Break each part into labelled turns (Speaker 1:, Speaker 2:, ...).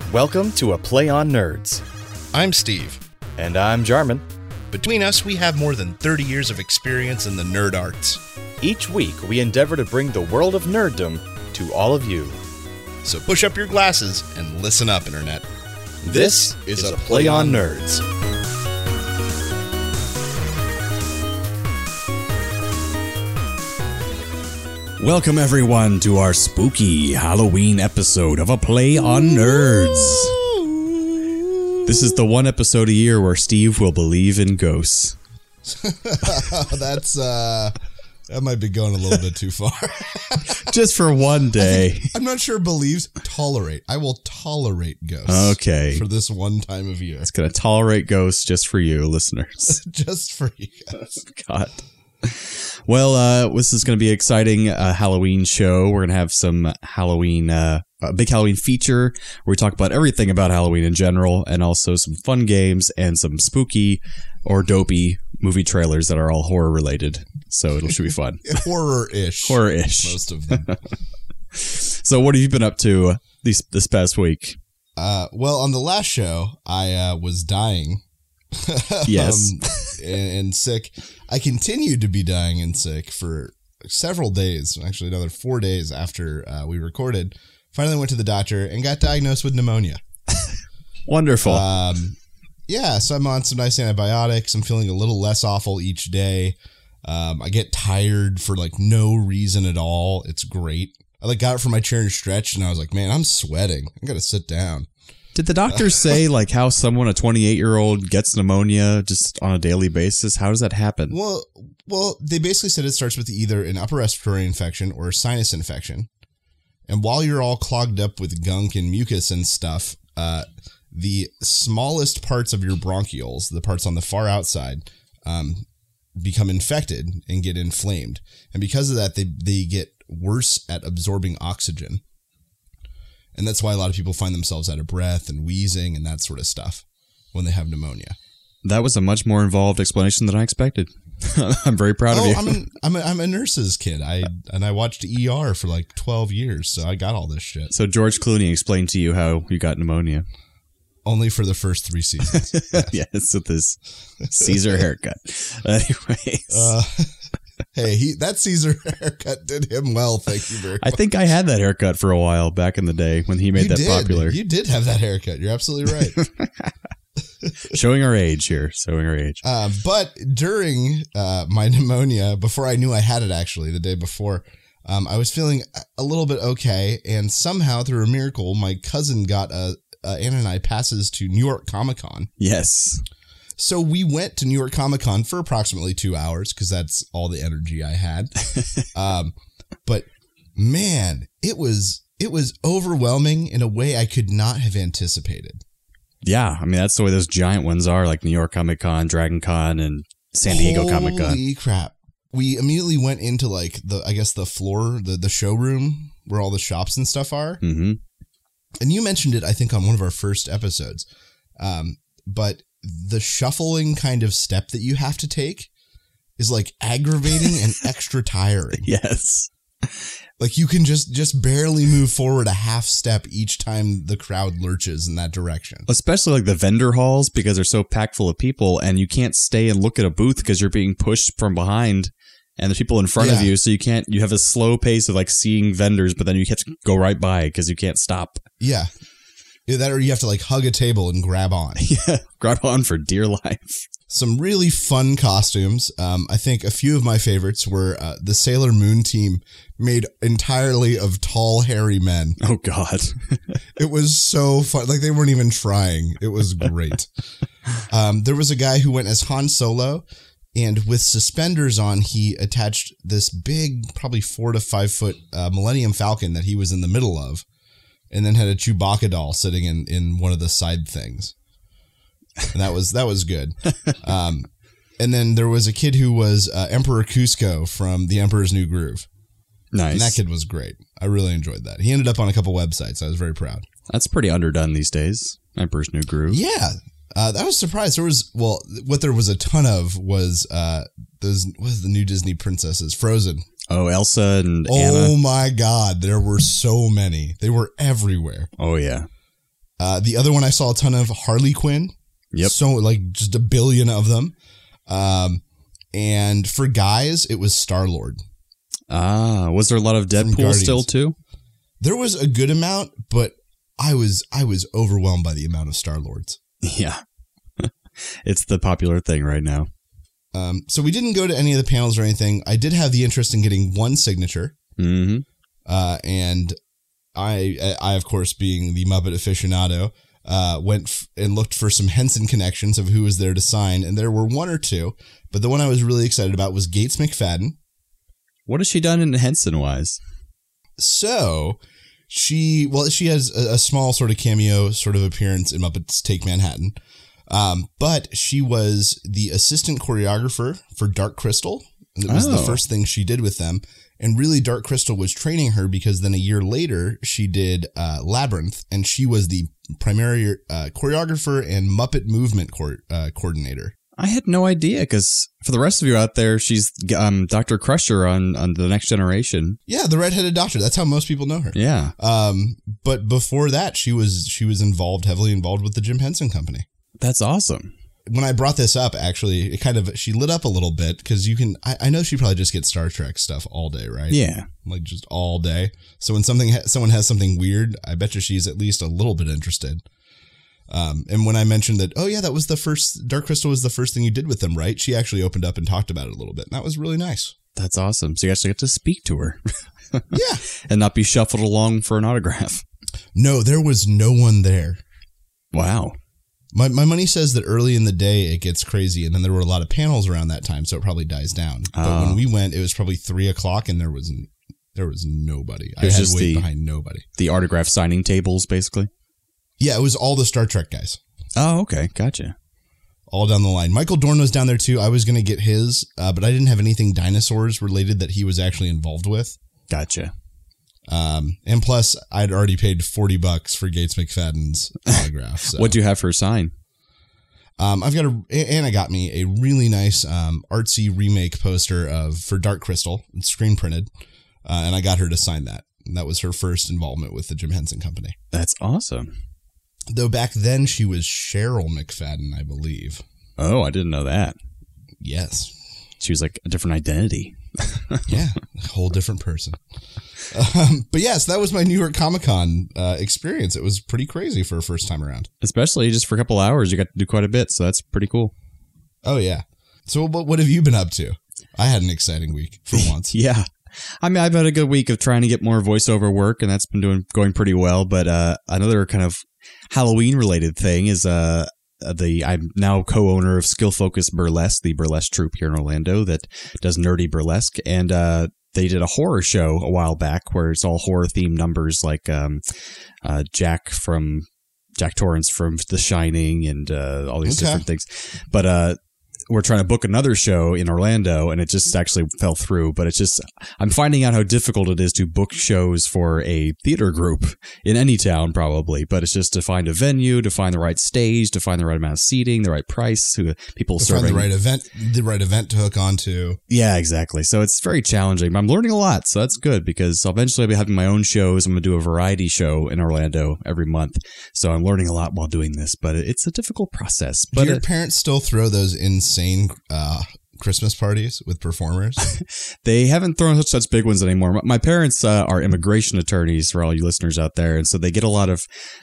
Speaker 1: Welcome to A Play on Nerds.
Speaker 2: I'm Steve.
Speaker 1: And I'm Jarman.
Speaker 2: Between us, we have more than 30 years of experience in the nerd arts.
Speaker 1: Each week, we endeavor to bring the world of nerddom to all of you.
Speaker 2: So push up your glasses and listen up, Internet.
Speaker 1: This is A Play on Nerds.
Speaker 3: Welcome everyone to our spooky Halloween episode of A Play on Nerds. This is the one episode a year where Steve will believe in ghosts.
Speaker 4: That might be going a little bit too far.
Speaker 3: Just for one day.
Speaker 4: I'm not sure believes, tolerate. I will tolerate ghosts.
Speaker 3: Okay.
Speaker 4: For this one time of year.
Speaker 3: It's going to tolerate ghosts just for you, listeners.
Speaker 4: Just for you guys.
Speaker 3: God. Well, this is going to be an exciting Halloween show. We're going to have some Halloween, a big Halloween feature where we talk about everything about Halloween in general, and also some fun games and some spooky or dopey movie trailers that are all horror related. So it should be fun.
Speaker 4: Horror-ish.
Speaker 3: Horror-ish.
Speaker 4: Most of them.
Speaker 3: So what have you been up to this past week?
Speaker 4: Well, on the last show, I was dying.
Speaker 3: Yes.
Speaker 4: and sick. I continued to be dying and sick for several days, actually another 4 days after we recorded. Finally went to the doctor and got diagnosed with pneumonia.
Speaker 3: Wonderful.
Speaker 4: Yeah, so I'm on some nice antibiotics. I'm feeling a little less awful each day. I get tired for no reason at all. It's great. I got up from my chair and stretched, and I was like, man, I'm sweating. I got to sit down.
Speaker 3: Did the doctor say how someone, a 28-year-old, gets pneumonia just on a daily basis? How does that happen?
Speaker 4: Well, they basically said it starts with either an upper respiratory infection or a sinus infection. And while you're all clogged up with gunk and mucus and stuff, the smallest parts of your bronchioles, the parts on the far outside, become infected and get inflamed. And because of that, they get worse at absorbing oxygen. And that's why a lot of people find themselves out of breath and wheezing and that sort of stuff when they have pneumonia.
Speaker 3: That was a much more involved explanation than I expected. I'm very proud of you.
Speaker 4: I'm a nurse's kid. I watched ER for 12 years, so I got all this shit.
Speaker 3: So George Clooney explained to you how you got pneumonia.
Speaker 4: Only for the first 3 seasons.
Speaker 3: Yes, with his Caesar haircut. Anyways.
Speaker 4: Hey, that Caesar haircut did him well. Thank you very much.
Speaker 3: I think I had that haircut for a while back in the day when he made popular.
Speaker 4: You did have that haircut. You're absolutely right.
Speaker 3: Showing our age here. Showing our age.
Speaker 4: But during my pneumonia, before I knew I had it, actually, the day before, I was feeling a little bit okay. And somehow, through a miracle, my cousin got Anna and I passes to New York Comic Con.
Speaker 3: Yes.
Speaker 4: So we went to New York Comic Con for approximately 2 hours because that's all the energy I had. But man, it was overwhelming in a way I could not have anticipated.
Speaker 3: Yeah, I mean that's the way those giant ones are, like New York Comic Con, Dragon Con, and San Diego Comic Con.
Speaker 4: Holy crap! We immediately went into the floor, the showroom where all the shops and stuff are.
Speaker 3: Mm-hmm.
Speaker 4: And you mentioned it, I think, on one of our first episodes. But the shuffling kind of step that you have to take is aggravating and extra tiring.
Speaker 3: Yes.
Speaker 4: You can just barely move forward a half step each time the crowd lurches in that direction.
Speaker 3: Especially the vendor halls, because they're so packed full of people and you can't stay and look at a booth because you're being pushed from behind and there's people in front of you. So you have a slow pace of seeing vendors, but then you have to go right by because you can't stop.
Speaker 4: Yeah. That or you have to hug a table and grab on.
Speaker 3: Yeah, grab on for dear life.
Speaker 4: Some really fun costumes. I think a few of my favorites were the Sailor Moon team made entirely of tall, hairy men.
Speaker 3: Oh, God.
Speaker 4: It was so fun. They weren't even trying. It was great. There was a guy who went as Han Solo, and with suspenders on, he attached this big, probably 4 to 5 foot Millennium Falcon that he was in the middle of. And then had a Chewbacca doll sitting in one of the side things. And that was good. And then there was a kid who was Emperor Cusco from The Emperor's New Groove.
Speaker 3: Nice.
Speaker 4: And that kid was great. I really enjoyed that. He ended up on a couple websites. I was very proud.
Speaker 3: That's pretty underdone these days. Emperor's New Groove.
Speaker 4: Yeah. I was surprised. What there was a ton of was the new Disney princesses, Frozen.
Speaker 3: Oh, Elsa and Anna.
Speaker 4: Oh my God, there were so many. They were everywhere.
Speaker 3: Oh yeah.
Speaker 4: The other one I saw a ton of, Harley Quinn.
Speaker 3: Yep.
Speaker 4: So like just a billion of them. And for guys, it was Star-Lord.
Speaker 3: Was there a lot of Deadpool still too?
Speaker 4: There was a good amount, but I was overwhelmed by the amount of Star-Lords.
Speaker 3: Yeah. It's the popular thing right now.
Speaker 4: So we didn't go to any of the panels or anything. I did have the interest in getting one signature.
Speaker 3: Mm-hmm.
Speaker 4: And I, of course, being the Muppet aficionado, went and looked for some Henson connections of who was there to sign. And there were one or two, but the one I was really excited about was Gates McFadden.
Speaker 3: What has she done in Henson-wise?
Speaker 4: So she has a small sort of cameo sort of appearance in Muppets Take Manhattan. But she was the assistant choreographer for Dark Crystal. And it was the first thing she did with them. And really, Dark Crystal was training her because then a year later, she did Labyrinth, and she was the primary choreographer and Muppet movement coordinator.
Speaker 3: I had no idea, because for the rest of you out there, she's Dr. Crusher on The Next Generation.
Speaker 4: Yeah, the redheaded doctor. That's how most people know her.
Speaker 3: Yeah.
Speaker 4: But before that, she was heavily involved with the Jim Henson Company.
Speaker 3: That's awesome.
Speaker 4: When I brought this up, actually, she lit up a little bit because I know she probably just gets Star Trek stuff all day, right? Yeah. Like just all day. So when someone has something weird, I bet you she's at least a little bit interested. And when I mentioned that, that was the first, Dark Crystal was the first thing you did with them, right? She actually opened up and talked about it a little bit. And that was really nice.
Speaker 3: That's awesome. So you actually get to speak to her.
Speaker 4: Yeah.
Speaker 3: And not be shuffled along for an autograph.
Speaker 4: No, there was no one there.
Speaker 3: Wow.
Speaker 4: My money says that early in the day it gets crazy, and then there were a lot of panels around that time, so it probably dies down. But when we went, it was probably 3:00, and there was nobody. I had to wait behind nobody.
Speaker 3: The autograph signing tables, basically?
Speaker 4: Yeah, it was all the Star Trek guys.
Speaker 3: Oh, okay. Gotcha.
Speaker 4: All down the line. Michael Dorn was down there, too. I was going to get his, but I didn't have anything dinosaurs related that he was actually involved with.
Speaker 3: Gotcha.
Speaker 4: And plus, I'd already paid $40 for Gates McFadden's autograph. So.
Speaker 3: What'd you have her sign?
Speaker 4: Anna got me a really nice artsy remake poster for Dark Crystal. It's screen printed, and I got her to sign that. And that was her first involvement with the Jim Henson Company.
Speaker 3: That's awesome.
Speaker 4: Though back then she was Cheryl McFadden, I believe.
Speaker 3: Oh, I didn't know that.
Speaker 4: Yes.
Speaker 3: She was like a different identity.
Speaker 4: Yeah, a whole different person. But yes, that was my New York Comic-Con experience. It was pretty crazy for a first time around.
Speaker 3: Especially just for a couple hours, you got to do quite a bit, so that's pretty cool.
Speaker 4: Oh, yeah. So what have you been up to? I had an exciting week for once.
Speaker 3: Yeah. I mean, I've had a good week of trying to get more voiceover work, and that's been going pretty well. But another kind of Halloween-related thing is I'm now co-owner of Skill Focus Burlesque, the burlesque troupe here in Orlando that does nerdy burlesque, and they did a horror show a while back where it's all horror-themed numbers like Jack Torrance from The Shining and all these different things. But we're trying to book another show in Orlando, and it just actually fell through. But it's just, I'm finding out how difficult it is to book shows for a theater group in any town, probably. But it's just to find a venue, to find the right stage, to find the right amount of seating, the right price, people serving.
Speaker 4: Find the right event to hook onto.
Speaker 3: Yeah, exactly. So it's very challenging, but I'm learning a lot. So that's good because eventually I'll be having my own shows. I'm going to do a variety show in Orlando every month. So I'm learning a lot while doing this, but it's a difficult process. But
Speaker 4: do your parents still throw those insane Christmas parties with performers?
Speaker 3: They haven't thrown such big ones anymore. My parents are immigration attorneys, for all you listeners out there, and so they get a lot of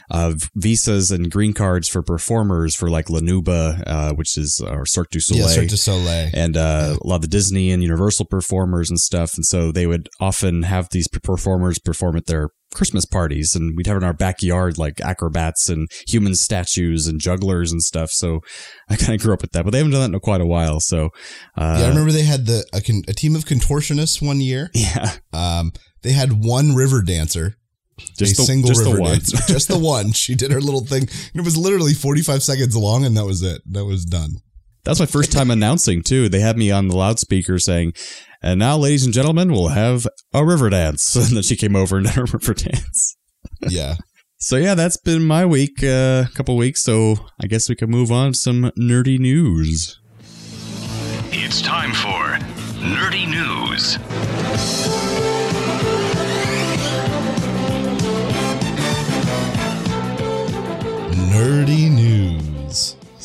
Speaker 3: visas and green cards for performers for like La Nuba, which is our Cirque du Soleil.
Speaker 4: Yeah, Cirque du Soleil.
Speaker 3: And a lot of the Disney and Universal performers and stuff. And so they would often have these performers perform at their Christmas parties, and we'd have in our backyard like acrobats and human statues and jugglers and stuff. So I kind of grew up with that, but they haven't done that in quite a while. So
Speaker 4: I remember they had a team of contortionists one year.
Speaker 3: Yeah,
Speaker 4: they had one river dancer. Just the one. She did her little thing, and it was literally 45 seconds long, and that was it. That was done.
Speaker 3: That's my first time announcing, too. They had me on the loudspeaker saying, "And now, ladies and gentlemen, we'll have a river dance." And then she came over and did her river dance.
Speaker 4: Yeah.
Speaker 3: So, yeah, that's been my week, couple weeks. So I guess we can move on to some nerdy news.
Speaker 5: It's time for Nerdy News.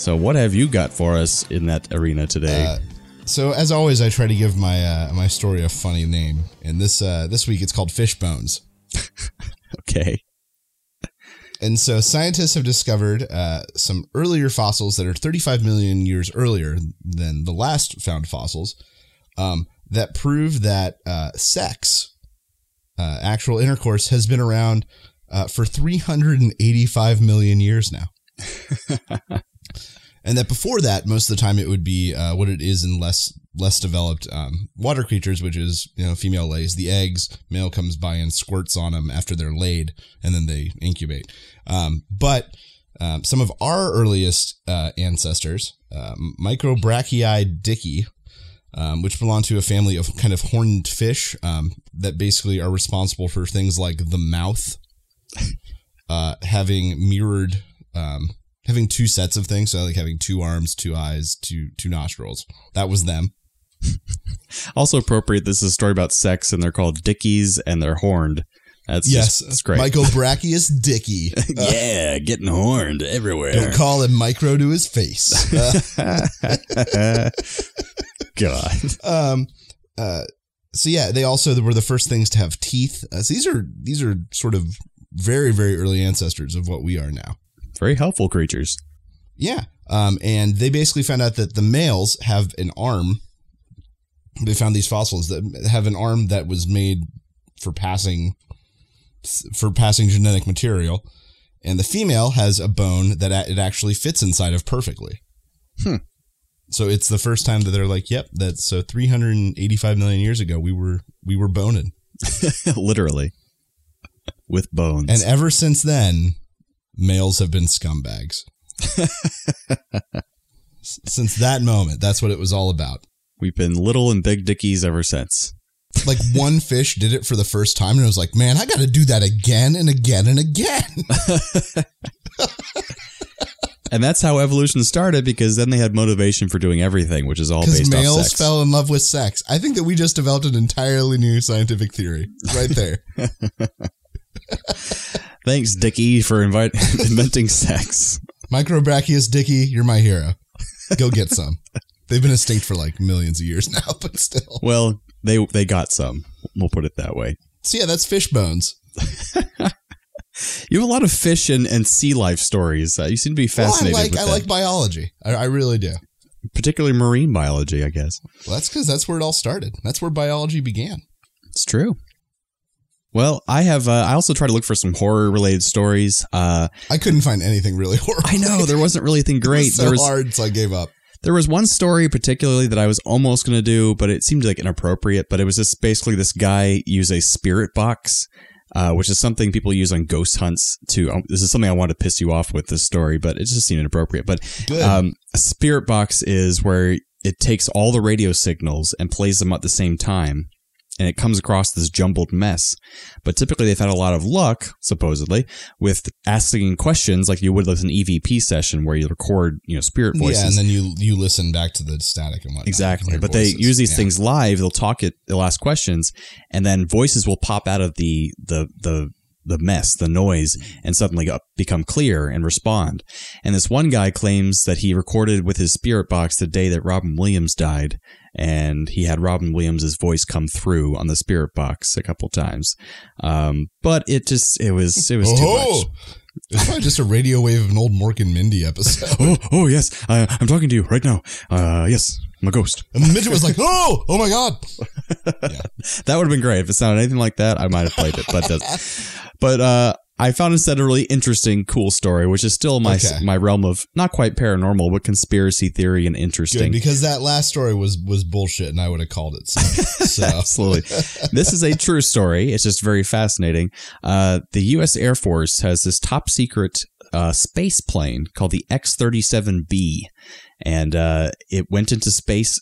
Speaker 3: So what have you got for us in that arena today?
Speaker 4: So as always, I try to give my my story a funny name, and this week it's called Fish Bones.
Speaker 3: Okay.
Speaker 4: And so scientists have discovered some earlier fossils that are 35 million years earlier than the last found fossils that prove that sex, actual intercourse, has been around for 385 million years now. And that before that, most of the time it would be what it is in less developed water creatures, which is, female lays the eggs, male comes by and squirts on them after they're laid, and then they incubate. But some of our earliest ancestors, Microbrachiae dicki, which belong to a family of kind of horned fish that basically are responsible for things like the mouth having mirrored... having two sets of things, so like having two arms, two eyes, two nostrils. That was them.
Speaker 3: Also appropriate, this is a story about sex, and they're called dickies, and they're horned. That's great.
Speaker 4: Microbrachius dicki.
Speaker 3: Yeah, getting horned everywhere.
Speaker 4: Don't call him micro to his face.
Speaker 3: God.
Speaker 4: So yeah, they also were the first things to have teeth. So these are sort of very, very early ancestors of what we are now.
Speaker 3: Very helpful creatures.
Speaker 4: Yeah. And they basically found out that the males have an arm. They found these fossils that have an arm that was made for passing genetic material. And the female has a bone that it actually fits inside of perfectly. So it's the first time that they're like, yep, so 385 million years ago, we were boning.
Speaker 3: Literally. With bones.
Speaker 4: And ever since then... males have been scumbags. Since that moment, that's what it was all about.
Speaker 3: We've been little and big dickies ever since.
Speaker 4: Like one fish did it for the first time and it was like, man, I got to do that again and again and again.
Speaker 3: And that's how evolution started, because then they had motivation for doing everything, which is all based off sex.
Speaker 4: Because males fell in love with sex. I think that we just developed an entirely new scientific theory right there.
Speaker 3: Thanks, Dickie, for inventing sex.
Speaker 4: Microbrachius dicki, you're my hero. Go get some. They've been extinct for like millions of years now, but still.
Speaker 3: Well, they got some. We'll put it that way.
Speaker 4: So yeah, that's fish bones.
Speaker 3: You have a lot of fish and sea life stories. You seem to be fascinated with that.
Speaker 4: I like biology. I really do.
Speaker 3: Particularly marine biology, I guess.
Speaker 4: Well, that's because that's where it all started. That's where biology began.
Speaker 3: It's true. Well, I also try to look for some horror-related stories.
Speaker 4: I couldn't find anything really horrible.
Speaker 3: I know, there wasn't really anything great.
Speaker 4: It was hard, so I gave up.
Speaker 3: There was one story particularly that I was almost going to do, but it seemed like inappropriate. But it was just basically this guy used a spirit box, which is something people use on ghost hunts to... this is something I want to piss you off with, this story, but it just seemed inappropriate. But a spirit box is where it takes all the radio signals and plays them at the same time. And it comes across this jumbled mess. But typically they've had a lot of luck, supposedly, with asking questions like you would with an EVP session where you record, spirit voices.
Speaker 4: Yeah, and then you listen back to the static and whatnot.
Speaker 3: Exactly. But they use these things live. They'll ask questions, and then voices will pop out of the mess, the noise, and suddenly become clear and respond. And this one guy claims that he recorded with his spirit box the day that Robin Williams died, and he had Robin Williams' voice come through on the spirit box a couple times. But it was too much.
Speaker 4: It's probably just a radio wave of an old Mork and Mindy episode.
Speaker 3: Oh yes, I'm talking to you right now. Yes, I'm a ghost.
Speaker 4: And the midget was like, oh my God.
Speaker 3: Yeah. That would have been great. If it sounded anything like that, I might have played it, but it doesn't. But I found instead a really interesting, cool story, which is still my realm of not quite paranormal, but conspiracy theory and interesting.
Speaker 4: Good, because that last story was bullshit, and I would have called it so.
Speaker 3: Absolutely. This is a true story. It's just very fascinating. The U.S. Air Force has this top secret space plane called the X-37B, and it went into space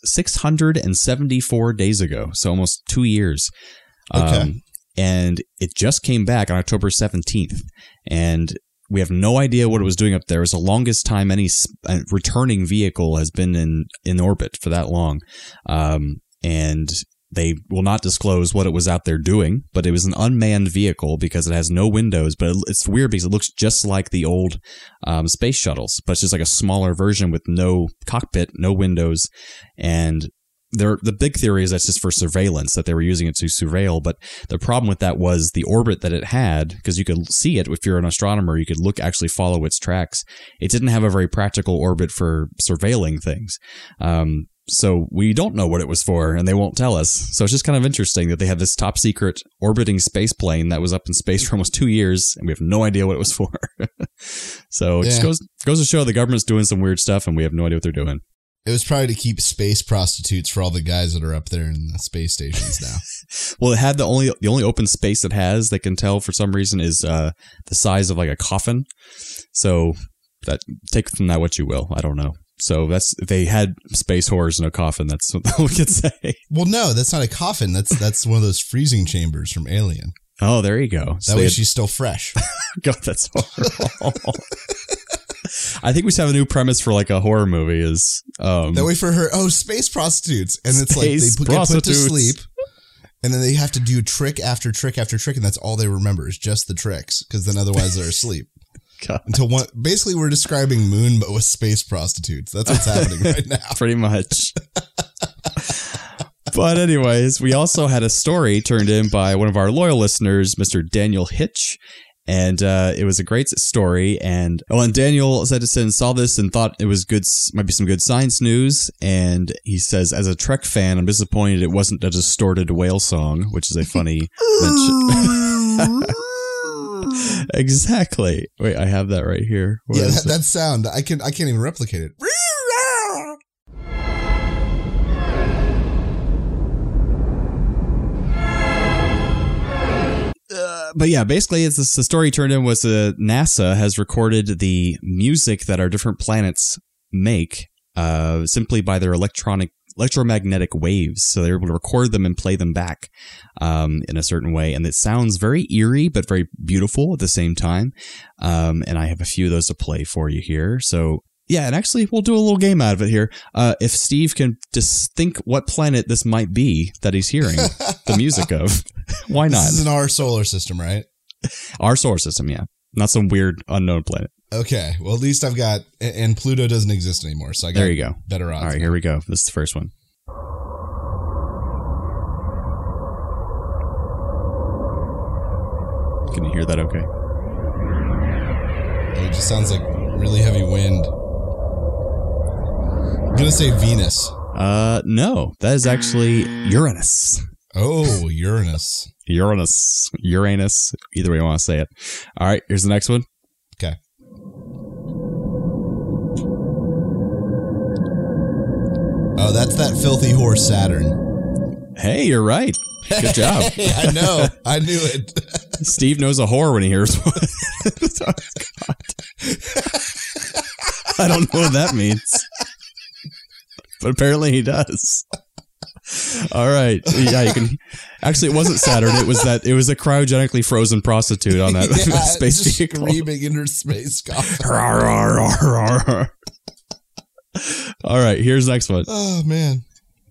Speaker 3: 674 days ago, so almost 2 years.
Speaker 4: Okay.
Speaker 3: And it just came back on October 17th, and we have no idea what it was doing up there. It was the longest time any returning vehicle has been in orbit for that long. And They will not disclose what it was out there doing, but it was an unmanned vehicle because it has no windows. But it's weird because it looks just like the old space shuttles, but it's just like a smaller version with no cockpit, no windows. And the big theory is that's just for surveillance, that they were using it to surveil. But the problem with that was the orbit that it had, because you could see it if you're an astronomer, you could actually follow its tracks. It didn't have a very practical orbit for surveilling things. So we don't know what it was for, and they won't tell us. So it's just kind of interesting that they have this top secret orbiting space plane that was up in space for almost 2 years, and we have no idea what it was for. So it just goes to show the government's doing some weird stuff, and we have no idea what they're doing.
Speaker 4: It was probably to keep space prostitutes for all the guys that are up there in the space stations now.
Speaker 3: Well, it had the only open space it has, they can tell for some reason, is the size of like a coffin. So that take from that what you will. I don't know. So if they had space horrors in a coffin, that's what we could say.
Speaker 4: Well, no, that's not a coffin. That's one of those freezing chambers from Alien.
Speaker 3: Oh, there you go.
Speaker 4: That way she's still fresh.
Speaker 3: God, that's horrible. I think we should have a new premise for like a horror movie is
Speaker 4: that way for her. Oh, space prostitutes, and it's like they get put to sleep, and then they have to do trick after trick after trick, and that's all they remember is just the tricks, because then otherwise they're asleep.
Speaker 3: God.
Speaker 4: Basically, we're describing Moon, but with space prostitutes. That's what's happening right now.
Speaker 3: Pretty much. But anyways, we also had a story turned in by one of our loyal listeners, Mr. Daniel Hitch. And it was a great story. And Daniel saw this and thought it was good, might be some good science news. And he says, as a Trek fan, I'm disappointed it wasn't a distorted whale song, which is a funny mention. Exactly. Wait, I have that right here.
Speaker 4: That sound. I can't even replicate it.
Speaker 3: But yeah, basically, the story turned in was NASA has recorded the music that our different planets make simply by their electromagnetic waves. So they're able to record them and play them back in a certain way. And it sounds very eerie, but very beautiful at the same time. And I have a few of those to play for you here. So yeah, and actually, we'll do a little game out of it here. If Steve can just think what planet this might be that he's hearing the music of, why not?
Speaker 4: This is in our solar system, right?
Speaker 3: Our solar system, yeah. Not some weird unknown planet.
Speaker 4: Okay, well, at least I've got, and Pluto doesn't exist anymore, so I got
Speaker 3: there you go.
Speaker 4: Better odds.
Speaker 3: All right, here we go. This is the first one. Can you hear that okay?
Speaker 4: It just sounds like really heavy wind. I'm going to say Venus.
Speaker 3: No, that is actually Uranus.
Speaker 4: Oh, Uranus.
Speaker 3: Uranus. Either way you want to say it. All right, here's the next one.
Speaker 4: Okay. Oh, that's that filthy horse Saturn.
Speaker 3: Hey, you're right. Good job.
Speaker 4: Hey, I know. I knew it.
Speaker 3: Steve knows a whore when he hears one. Oh, God. I don't know what that means. But apparently he does. All right. Yeah, you can. Actually, it wasn't Saturn. It was a cryogenically frozen prostitute on that space vehicle.
Speaker 4: Screaming in her space car.
Speaker 3: All right. Here's the next one.
Speaker 4: Oh, man.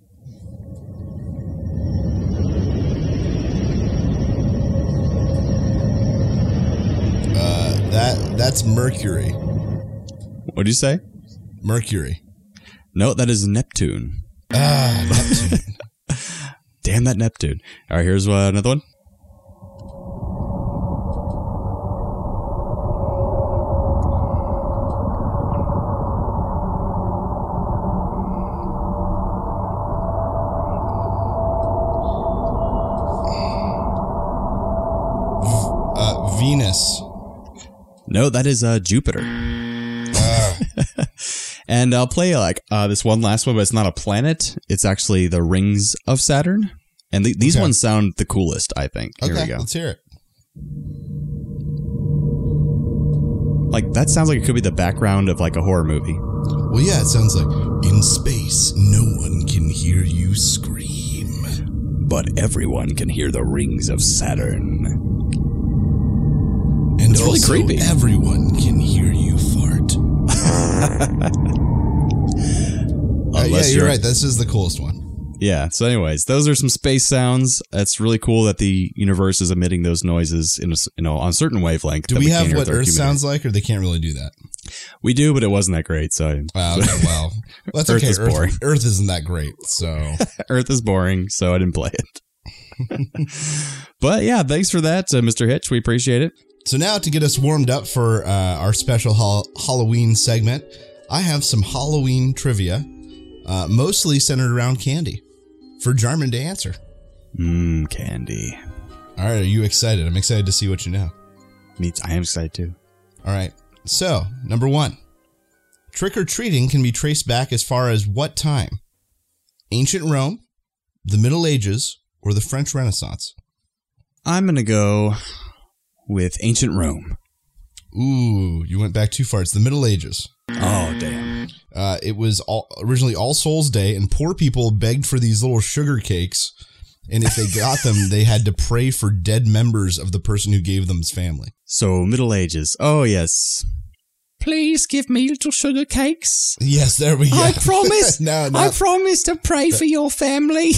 Speaker 4: That's Mercury.
Speaker 3: What'd you say?
Speaker 4: Mercury.
Speaker 3: No, that is Neptune.
Speaker 4: Neptune.
Speaker 3: Damn that Neptune. All right, here's another one.
Speaker 4: Venus.
Speaker 3: No, that is Jupiter. And I'll play this one last one, but it's not a planet. It's actually the rings of Saturn. And these ones sound the coolest, I think. Here we go.
Speaker 4: Let's hear it.
Speaker 3: Like, that sounds like it could be the background of like a horror movie.
Speaker 4: Well, yeah, it sounds like, in space, no one can hear you scream.
Speaker 3: But everyone can hear the rings of Saturn.
Speaker 4: And
Speaker 3: it's
Speaker 4: also,
Speaker 3: really creepy.
Speaker 4: Everyone can hear you fart. Yeah, you're right. This is the coolest one.
Speaker 3: Yeah. So, anyways, those are some space sounds. That's really cool that the universe is emitting those noises in on a certain wavelength.
Speaker 4: Do we have what Earth sounds like, or they can't really do that?
Speaker 3: We do, but it wasn't that great. So,
Speaker 4: okay, well, that's okay.
Speaker 3: Earth is boring.
Speaker 4: Earth isn't that great. So,
Speaker 3: Earth is boring. So I didn't play it. But yeah, thanks for that, Mr. Hitch. We appreciate it.
Speaker 4: So now, to get us warmed up for our special Halloween segment, I have some Halloween trivia, mostly centered around candy, for Jarman to answer.
Speaker 3: Candy.
Speaker 4: All right, are you excited? I'm excited to see what you know.
Speaker 3: I am excited too.
Speaker 4: All right, so number 1. Trick-or-treating can be traced back as far as what time? Ancient Rome, the Middle Ages, or the French Renaissance?
Speaker 3: I'm going to go with ancient Rome.
Speaker 4: Ooh, you went back too far. It's the Middle Ages.
Speaker 3: Oh, damn.
Speaker 4: It was originally All Souls Day, and poor people begged for these little sugar cakes, and if they got them, they had to pray for dead members of the person who gave them's family.
Speaker 3: So, Middle Ages. Oh, yes. Please give me little sugar cakes.
Speaker 4: Yes, there we go.
Speaker 3: I promise.
Speaker 4: No.
Speaker 3: I promise to pray for your family.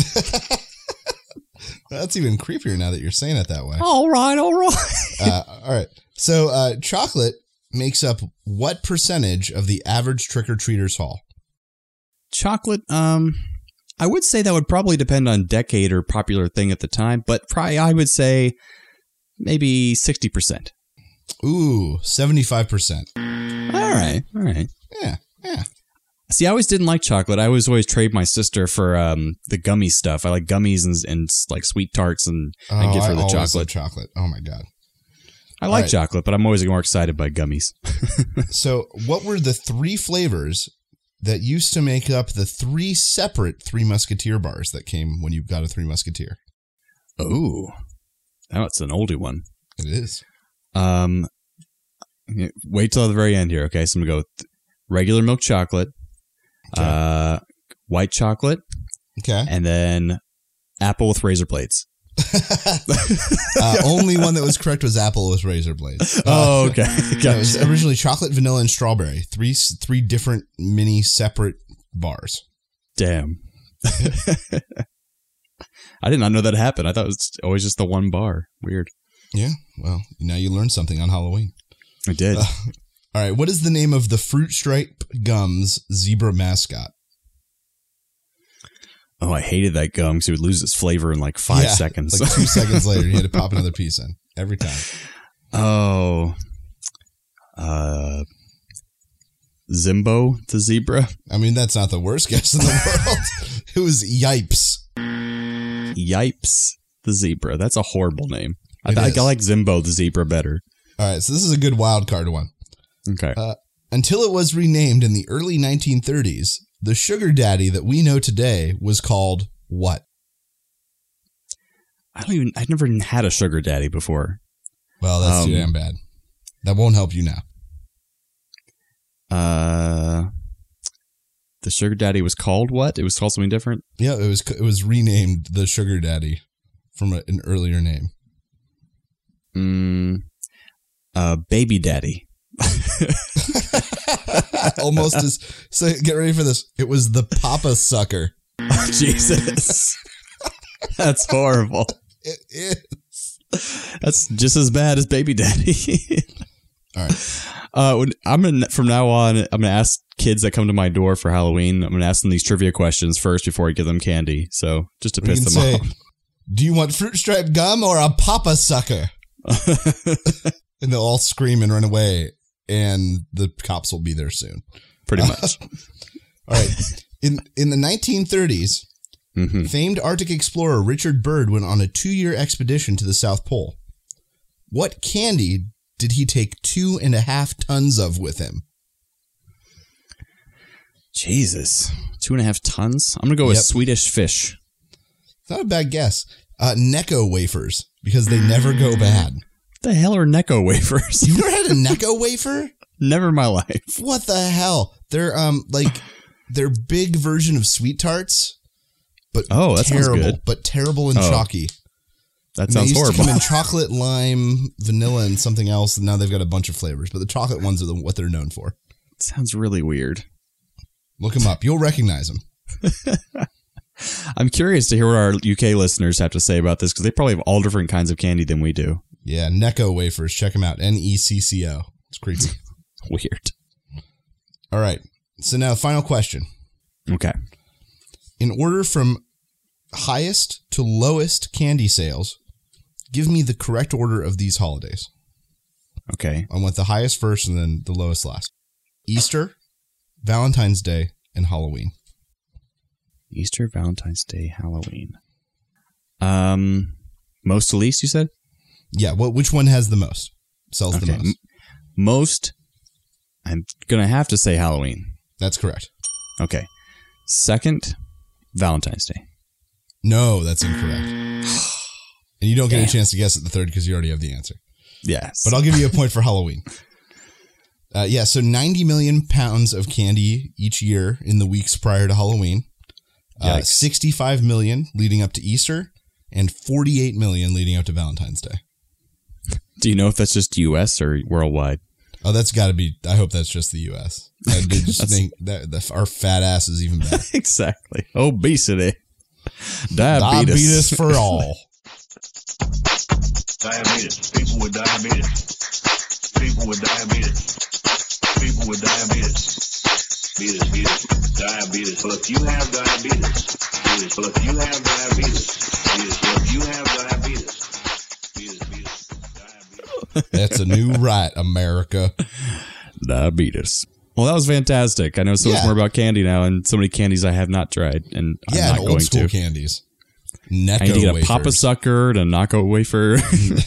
Speaker 4: That's even creepier now that you're saying it that way.
Speaker 3: All right.
Speaker 4: All right. So, chocolate makes up what percentage of the average trick-or-treater's haul?
Speaker 3: Chocolate, I would say that would probably depend on decade or popular thing at the time, but probably I would say maybe 60%.
Speaker 4: Ooh, 75%.
Speaker 3: All right.
Speaker 4: Yeah.
Speaker 3: See, I always didn't like chocolate. I always trade my sister for the gummy stuff. I like gummies and like sweet tarts, and I give her the chocolate.
Speaker 4: Chocolate. Oh my god.
Speaker 3: I like chocolate, but I'm always more excited by gummies.
Speaker 4: So, what were the 3 flavors that used to make up the 3 separate Three Musketeer bars that came when you got a Three Musketeer?
Speaker 3: Oh, that's an oldie one.
Speaker 4: It is.
Speaker 3: Wait till the very end here, okay? So I'm going to go regular milk chocolate, white chocolate,
Speaker 4: okay,
Speaker 3: and then apple with razor blades.
Speaker 4: Only one that was correct was apple with razor blades.
Speaker 3: Oh, okay. Gotcha.
Speaker 4: It was originally chocolate, vanilla, and strawberry. Three different mini separate bars.
Speaker 3: Damn. I did not know that happened. I thought it was always just the one bar. Weird.
Speaker 4: Yeah, well, now you learned something on Halloween.
Speaker 3: I did.
Speaker 4: All right, what is the name of the Fruit Stripe Gums zebra mascot?
Speaker 3: Oh, I hated that gum because it would lose its flavor in like 5 seconds.
Speaker 4: Like 2 seconds later, you had to pop another piece in every time.
Speaker 3: Oh. Zimbo the zebra?
Speaker 4: I mean, that's not the worst guess in the world. It was Yipes.
Speaker 3: Yipes the zebra. That's a horrible name. I like Zimbo the zebra better.
Speaker 4: All right, so this is a good wild card one.
Speaker 3: Okay.
Speaker 4: Until it was renamed in the early 1930s, the sugar daddy that we know today was called what?
Speaker 3: I've never had a sugar daddy before.
Speaker 4: Well, that's too damn bad. That won't help you now.
Speaker 3: The sugar daddy was called what? It was called something different?
Speaker 4: Yeah, it was renamed the sugar daddy from an earlier name.
Speaker 3: Baby daddy.
Speaker 4: Almost as, so get ready for this. It was the Papa Sucker.
Speaker 3: Oh, Jesus. That's horrible.
Speaker 4: It is.
Speaker 3: That's just as bad as baby daddy.
Speaker 4: All right.
Speaker 3: From now on, I'm gonna ask kids that come to my door for Halloween. I'm gonna ask them these trivia questions first before I give them candy. So just to piss them off.
Speaker 4: Do you want fruit stripe gum or a Papa Sucker? And they'll all scream and run away, and the cops will be there soon.
Speaker 3: Pretty much.
Speaker 4: All right. In the 1930s, famed Arctic explorer Richard Byrd went on a 2-year expedition to the South Pole. What candy did he take 2.5 tons of with him?
Speaker 3: Jesus. 2.5 tons? I'm going to go with Swedish fish.
Speaker 4: It's not a bad guess. Necco wafers, because they never go bad.
Speaker 3: What the hell are Necco wafers?
Speaker 4: You've never had a Necco wafer?
Speaker 3: Never in my life.
Speaker 4: What the hell? They're they're big version of sweet tarts, but
Speaker 3: that
Speaker 4: terrible,
Speaker 3: sounds good.
Speaker 4: but terrible and chalky.
Speaker 3: That sounds
Speaker 4: they used
Speaker 3: horrible.
Speaker 4: To come in chocolate, lime, vanilla, and something else, and now they've got a bunch of flavors. But the chocolate ones are what they're known for.
Speaker 3: Sounds really weird.
Speaker 4: Look them up. You'll recognize them.
Speaker 3: I'm curious to hear what our UK listeners have to say about this because they probably have all different kinds of candy than we do.
Speaker 4: Yeah, Necco wafers. Check them out. Necco. It's creepy.
Speaker 3: Weird.
Speaker 4: All right. So now, final question.
Speaker 3: Okay.
Speaker 4: In order from highest to lowest candy sales, give me the correct order of these holidays.
Speaker 3: Okay.
Speaker 4: I want the highest first and then the lowest last. Easter, Valentine's Day, and Halloween.
Speaker 3: Easter, Valentine's Day, Halloween. Most to least, you said?
Speaker 4: Yeah. Which one has the most? Sells the most.
Speaker 3: Most, I'm going to have to say Halloween.
Speaker 4: That's correct.
Speaker 3: Okay. Second, Valentine's Day.
Speaker 4: No, that's incorrect. And you don't get a chance to guess at the third because you already have the answer.
Speaker 3: Yes.
Speaker 4: But I'll give you a point for Halloween. So 90 million pounds of candy each year in the weeks prior to Halloween. 65 million leading up to Easter and 48 million leading up to Valentine's Day.
Speaker 3: Do you know if that's just U.S. or worldwide?
Speaker 4: Oh, that's got to be. I hope that's just the U.S. I did just think that our fat ass is even better.
Speaker 3: Exactly. Obesity.
Speaker 4: Diabetes for all.
Speaker 6: Diabetes. People with diabetes. People with diabetes. People with diabetes. Diabetes. Well, if you have diabetes. Well, if you have diabetes. Well, if you have diabetes.
Speaker 4: That's a new right, America.
Speaker 3: Diabetes. Well, that was fantastic. I know so much more about candy now, and so many candies I have not tried, and I'm not
Speaker 4: old
Speaker 3: going
Speaker 4: school
Speaker 3: to.
Speaker 4: Candies. Necco
Speaker 3: I need to get
Speaker 4: wafers.
Speaker 3: a Papa Sucker and a Necco wafer.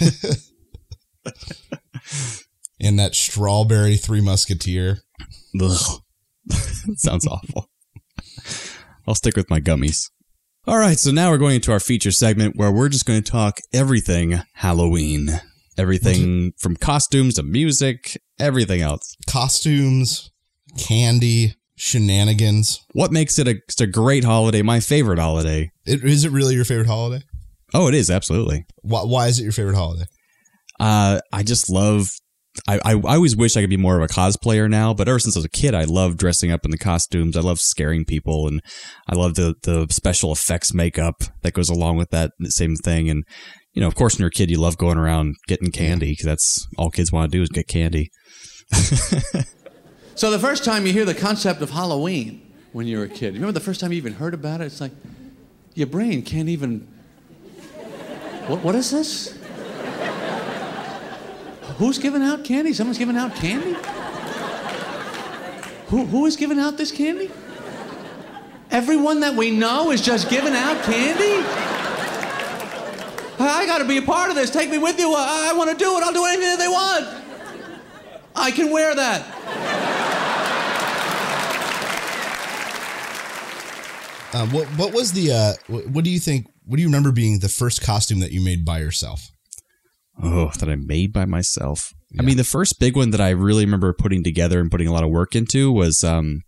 Speaker 4: And that strawberry Three Musketeer.
Speaker 3: Ugh. Sounds awful. I'll stick with my gummies. All right, so now we're going into our feature segment where we're just going to talk everything Halloween. Everything from costumes to music, everything else.
Speaker 4: Costumes, candy, shenanigans.
Speaker 3: What makes it a great holiday? My favorite holiday.
Speaker 4: Is it really your favorite holiday?
Speaker 3: Oh, it is, absolutely.
Speaker 4: Why is it your favorite holiday?
Speaker 3: I just love... I always wish I could be more of a cosplayer now, but ever since I was a kid, I love dressing up in the costumes. I love scaring people, and I love the special effects makeup that goes along with that same thing. And, you know, of course, when you're a kid, you love going around getting candy because that's all kids want to do is get candy.
Speaker 7: So the first time you hear the concept of Halloween when you're a kid, you remember the first time you even heard about it? It's like, your brain can't even... What is this? Who's giving out candy? Someone's giving out candy? Who is giving out this candy? Everyone that we know is just giving out candy? I got to be a part of this. Take me with you. I want to do it. I'll do anything that they want. I can wear that.
Speaker 4: What was the? What do you think? What do you remember being the first costume that you made by yourself?
Speaker 3: Oh, that I made by myself. Yeah. I mean, the first big one that I really remember putting together and putting a lot of work into was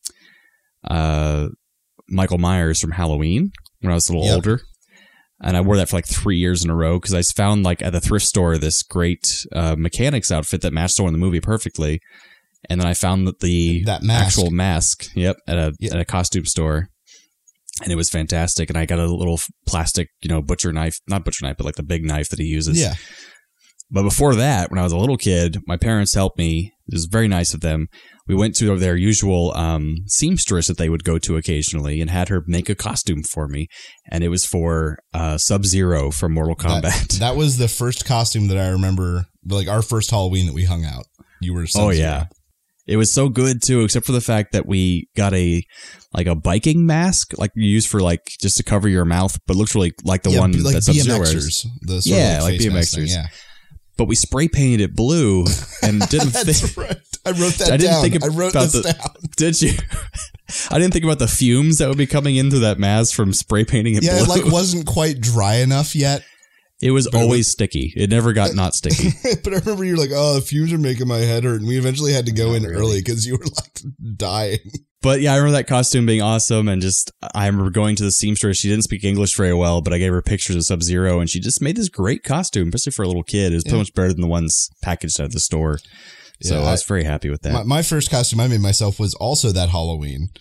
Speaker 3: Michael Myers from Halloween when I was a little older. And I wore that for like 3 years in a row because I found like at the thrift store this great mechanics outfit that matched the one in the movie perfectly. And then I found that actual mask, at a costume store. And it was fantastic. And I got a little plastic, butcher knife, not butcher knife, but like the big knife that he uses.
Speaker 4: Yeah.
Speaker 3: But before that, when I was a little kid, my parents helped me. It was very nice of them. We went to their usual seamstress that they would go to occasionally and had her make a costume for me. And it was for Sub-Zero from Mortal Kombat.
Speaker 4: That was the first costume that I remember, like our first Halloween that we hung out. You were Sub-Zero.
Speaker 3: Oh, yeah. It was so good, too, except for the fact that we got a biking mask, like you use for like just to cover your mouth, but looks really like the one
Speaker 4: like
Speaker 3: that Sub-Zero wears.
Speaker 4: Like
Speaker 3: BMXers.
Speaker 4: Yeah.
Speaker 3: But we spray painted it blue and didn't
Speaker 4: That's right. I wrote that down. I wrote this down.
Speaker 3: Did you? I didn't think about the fumes that would be coming into that mask from spray painting it blue.
Speaker 4: Yeah, it like wasn't quite dry enough yet.
Speaker 3: It was always sticky. It never got not sticky.
Speaker 4: But I remember you were like, oh, the fumes are making my head hurt. And we eventually had to go in early because you were like dying. But
Speaker 3: yeah, I remember that costume being awesome. And I remember going to the seamstress. She didn't speak English very well, but I gave her pictures of Sub-Zero and she just made this great costume, especially for a little kid. It was so much better than the ones packaged out of the store. So I was very happy with that.
Speaker 4: My first costume I made myself was also that Halloween.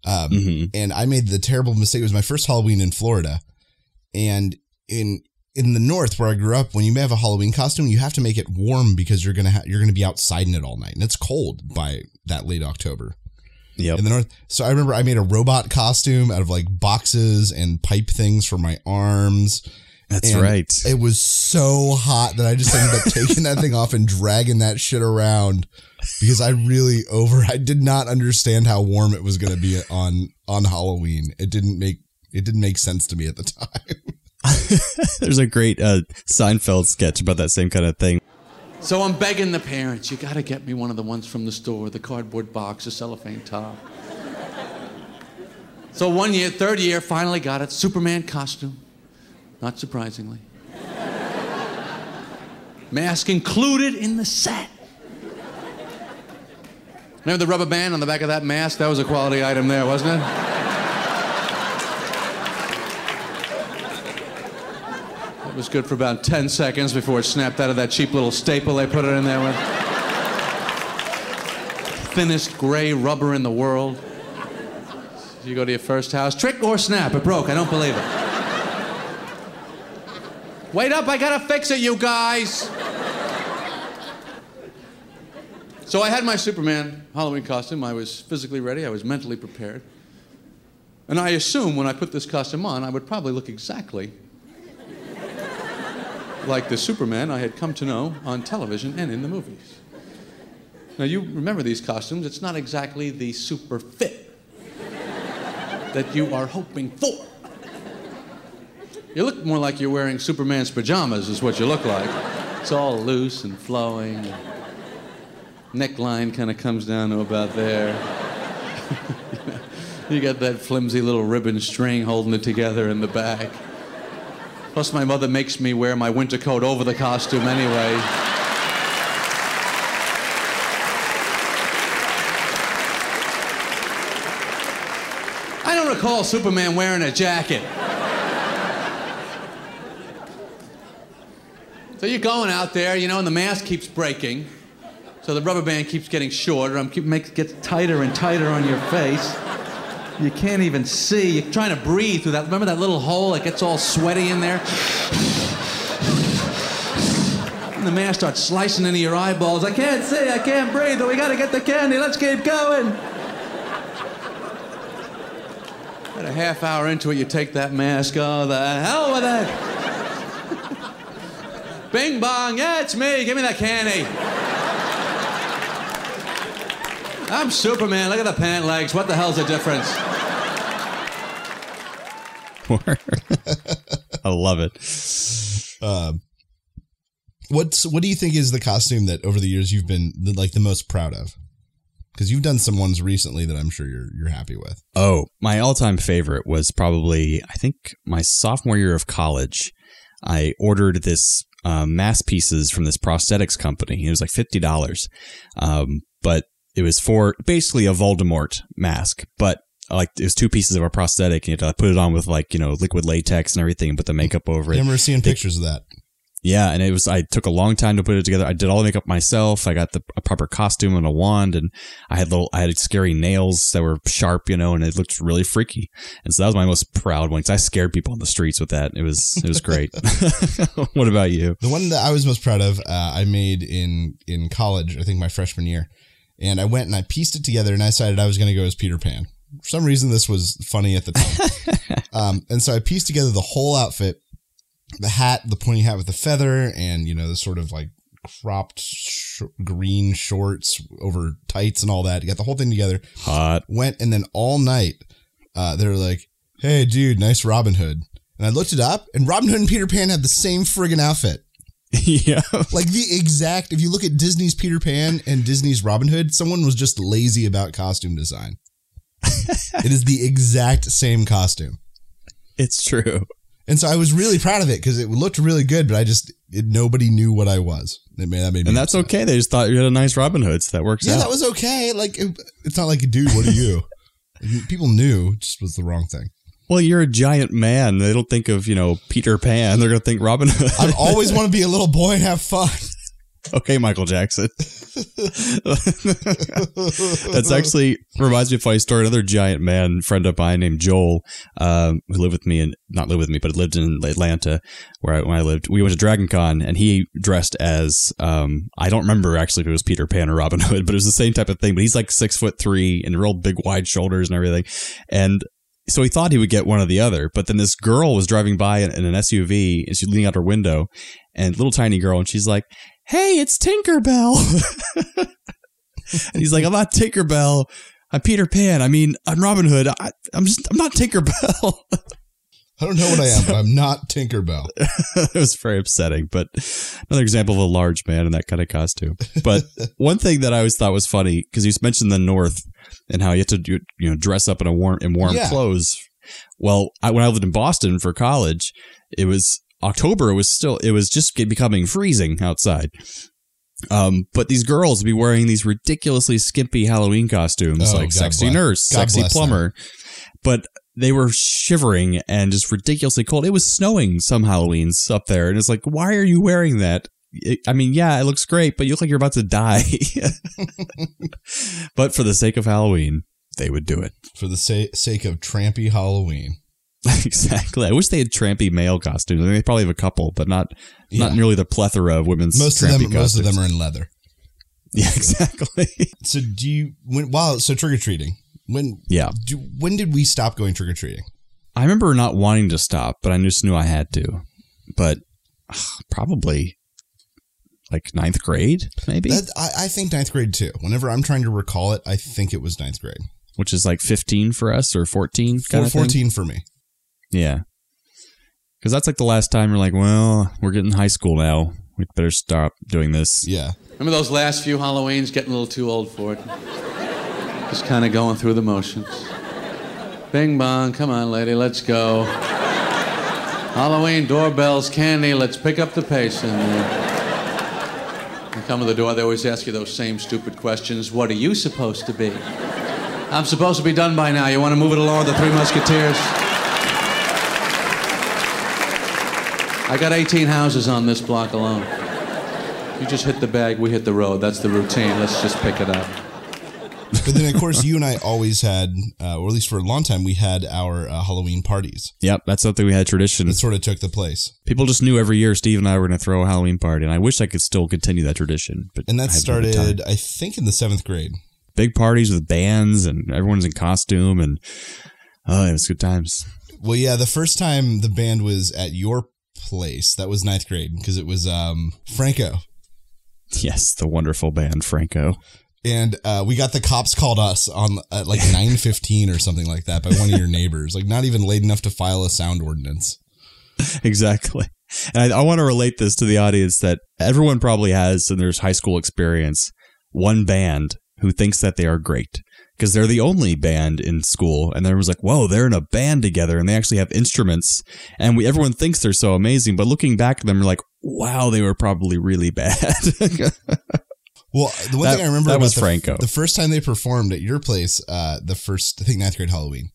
Speaker 4: And I made the terrible mistake. It was my first Halloween in Florida. And in the North where I grew up, when you have a Halloween costume, you have to make it warm because you're going to be outside in it all night. And it's cold by that late October.
Speaker 3: Yep.
Speaker 4: In the North. So I remember I made a robot costume out of like boxes and pipe things for my arms.
Speaker 3: That's
Speaker 4: and
Speaker 3: right.
Speaker 4: It was so hot that I just ended up taking that thing off and dragging that shit around because I did not understand how warm it was going to be on Halloween. It didn't make sense to me at the time.
Speaker 3: There's a great Seinfeld sketch about that same kind of thing.
Speaker 7: So I'm begging the parents, you got to get me one of the ones from the store, the cardboard box, the cellophane top. So one year, third year, finally got it. Superman costume, not surprisingly. Mask included in the set. Remember the rubber band on the back of that mask? That was a quality item there, wasn't it? It was good for about 10 seconds before it snapped out of that cheap little staple they put it in there with. Thinnest gray rubber in the world. You go to your first house, trick or snap, it broke, I don't believe it. Wait up, I gotta fix it, you guys. So I had my Superman Halloween costume, I was physically ready, I was mentally prepared. And I assumed when I put this costume on, I would probably look exactly like the Superman I had come to know on television and in the movies. Now, you remember these costumes. It's not exactly the super fit that you are hoping for. You look more like you're wearing Superman's pajamas is what you look like. It's all loose and flowing. Neckline kind of comes down to about there. You got that flimsy little ribbon string holding it together in the back. Plus, my mother makes me wear my winter coat over the costume anyway. I don't recall Superman wearing a jacket. So you're going out there, you know, and the mask keeps breaking. So the rubber band keeps getting shorter. Gets tighter and tighter on your face. You can't even see. You're trying to breathe through that. Remember that little hole that gets all sweaty in there? And the mask starts slicing into your eyeballs. I can't see, I can't breathe, but we gotta get the candy. Let's keep going. About a half hour into it, you take that mask. Oh, the hell with it. Bing bong, yeah, it's me. Give me that candy. I'm Superman. Look at the pant legs. What the hell's the difference?
Speaker 3: I love it.
Speaker 4: What do you think is the costume that over the years you've been the most proud of? Because you've done some ones recently that I'm sure you're happy with.
Speaker 3: Oh, my all-time favorite was probably, I think, my sophomore year of college. I ordered this mask pieces from this prosthetics company. It was like $50. But it was for basically a Voldemort mask, but like it was two pieces of a prosthetic, and you had to put it on with like, you know, liquid latex and everything, and put the makeup over it.
Speaker 4: I remember seeing pictures of that.
Speaker 3: Yeah, and I took a long time to put it together. I did all the makeup myself. I got a proper costume and a wand, and I had scary nails that were sharp, you know, and it looked really freaky. And so that was my most proud one, because I scared people on the streets with that. It was great. What about you?
Speaker 4: The one that I was most proud of, I made in college, I think my freshman year. And I went and I pieced it together, and I decided I was going to go as Peter Pan. For some reason, this was funny at the time. And so I pieced together the whole outfit, the hat, the pointy hat with the feather, and, you know, the sort of like cropped green shorts over tights and all that. You got the whole thing together.
Speaker 3: Hot.
Speaker 4: Went, and then all night, they were like, hey, dude, nice Robin Hood. And I looked it up, and Robin Hood and Peter Pan had the same friggin' outfit.
Speaker 3: Yeah.
Speaker 4: Like the exact, if you look at Disney's Peter Pan and Disney's Robin Hood, someone was just lazy about costume design. It is the exact same costume.
Speaker 3: It's true.
Speaker 4: And so I was really proud of it because it looked really good, but nobody knew what I was. That made me
Speaker 3: and that's upset. Okay. They just thought you had a nice Robin Hood, so that works out.
Speaker 4: Yeah, that was okay. Like, it's not like, dude, what are you? People knew, it just was the wrong thing.
Speaker 3: Well, you're a giant man. They don't think of, you know, Peter Pan. They're going to think Robin Hood.
Speaker 4: I always want to be a little boy and have fun.
Speaker 3: Okay, Michael Jackson. That's actually reminds me of a funny story. Another giant man friend of mine named Joel, who lived with me not lived with me, but lived in Atlanta when I lived. We went to Dragon Con and he dressed as, I don't remember actually if it was Peter Pan or Robin Hood, but it was the same type of thing. But he's like 6'3" and real big wide shoulders and everything. And so he thought he would get one or the other, but then this girl was driving by in an SUV and she's leaning out her window, and little tiny girl, and she's like, "Hey, it's Tinkerbell." And he's like, "I'm not Tinkerbell. I'm Peter Pan. I mean, I'm Robin Hood. I'm not Tinkerbell."
Speaker 4: I don't know what I am, but I'm not Tinkerbell.
Speaker 3: It was very upsetting, but another example of a large man in that kind of costume. But one thing that I always thought was funny, because you mentioned the North and how you had to dress up in warm clothes. Well, when I lived in Boston for college, it was October. It was just becoming freezing outside. But these girls would be wearing these ridiculously skimpy Halloween costumes, like sexy nurse, sexy plumber. But they were shivering and just ridiculously cold. It was snowing some Halloweens up there. And it's like, why are you wearing that? I mean, yeah, it looks great, but you look like you're about to die. But for the sake of Halloween, they would do it. For the
Speaker 4: sake of trampy Halloween.
Speaker 3: Exactly. I wish they had trampy male costumes. I mean, they probably have a couple, but not nearly the plethora of women's trampy costumes.
Speaker 4: Most of them are in leather.
Speaker 3: Yeah, exactly.
Speaker 4: So trick-or-treating. When did we stop going trick-or-treating?
Speaker 3: I remember not wanting to stop, but I just knew I had to. But probably like 9th grade, maybe?
Speaker 4: I think 9th grade, too. Whenever I'm trying to recall it, I think it was 9th grade.
Speaker 3: Which is like 15 for us, or 14?
Speaker 4: 14 for me.
Speaker 3: Yeah. Because that's like the last time you're like, well, we're getting high school now. We better stop doing this.
Speaker 4: Yeah.
Speaker 7: Remember those last few Halloweens, getting a little too old for it? Just kind of going through the motions. Bing bong, come on, lady, let's go. Halloween, doorbells, candy, let's pick up the pace in there. You come to the door, they always ask you those same stupid questions. What are you supposed to be? I'm supposed to be done by now. You want to move it along with the Three Musketeers? I got 18 houses on this block alone. You just hit the bag, we hit the road. That's the routine. Let's just pick it up.
Speaker 4: But then, of course, you and I always had, or at least for a long time, we had our Halloween parties.
Speaker 3: Yep, that's something we had tradition.
Speaker 4: It sort of took the place.
Speaker 3: People just knew every year Steve and I were going to throw a Halloween party, and I wish I could still continue that tradition.
Speaker 4: And that started, I think, in the 7th grade.
Speaker 3: Big parties with bands, and everyone's in costume, and it was good times.
Speaker 4: Well, yeah, the first time the band was at your place, that was 9th grade, because it was Franco.
Speaker 3: Yes, the wonderful band Franco.
Speaker 4: And we got the cops called us on at like 9:15 or something like that by one of your neighbors. Like not even late enough to file a sound ordinance.
Speaker 3: Exactly. And I want to relate this to the audience that everyone probably has in their high school experience one band who thinks that they are great because they're the only band in school. And everyone's like, whoa, they're in a band together and they actually have instruments. And everyone thinks they're so amazing. But looking back at them, we're like, wow, they were probably really bad.
Speaker 4: Well, the one thing I remember about
Speaker 3: Franco.
Speaker 4: The first time they performed at your place, the first, I think, 9th grade Halloween,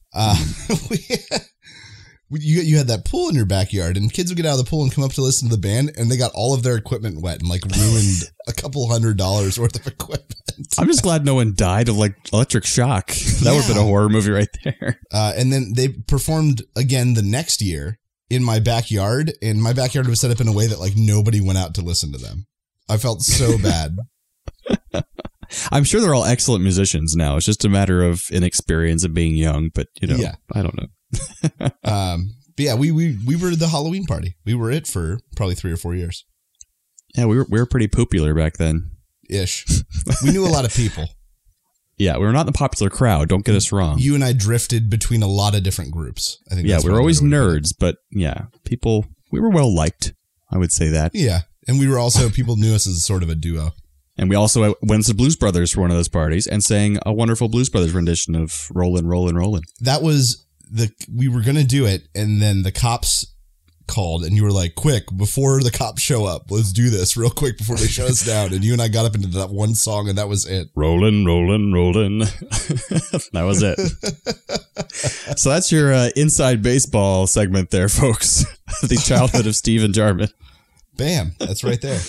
Speaker 4: you had that pool in your backyard, and kids would get out of the pool and come up to listen to the band, and they got all of their equipment wet and like ruined a couple $100 worth of equipment.
Speaker 3: I'm just glad no one died of like electric shock. That would have been a horror movie right there.
Speaker 4: And then they performed again the next year in my backyard, and my backyard was set up in a way that like nobody went out to listen to them. I felt so bad.
Speaker 3: I'm sure they're all excellent musicians now. It's just a matter of inexperience and being young, but I don't know.
Speaker 4: But yeah, we were the Halloween party. We were it for probably 3 or 4 years.
Speaker 3: Yeah, we were pretty popular back then.
Speaker 4: Ish. We knew a lot of people.
Speaker 3: Yeah, we were not the popular crowd. Don't get us wrong.
Speaker 4: You and I drifted between a lot of different groups. I think.
Speaker 3: Yeah, we were always nerds, but yeah, we were well liked. I would say that.
Speaker 4: Yeah. And we were also, people knew us as sort of a duo.
Speaker 3: And we also went to Blues Brothers for one of those parties and sang a wonderful Blues Brothers rendition of Rollin', Rollin', Rollin'.
Speaker 4: That was we were going to do it, and then the cops called, and you were like, quick, before the cops show up, let's do this real quick before they shut us down. And you and I got up into that one song, and that was it.
Speaker 3: Rollin', rollin', rollin'. That was it. So that's your inside baseball segment there, folks. The childhood of Steve and Jarman.
Speaker 4: Bam. That's right there.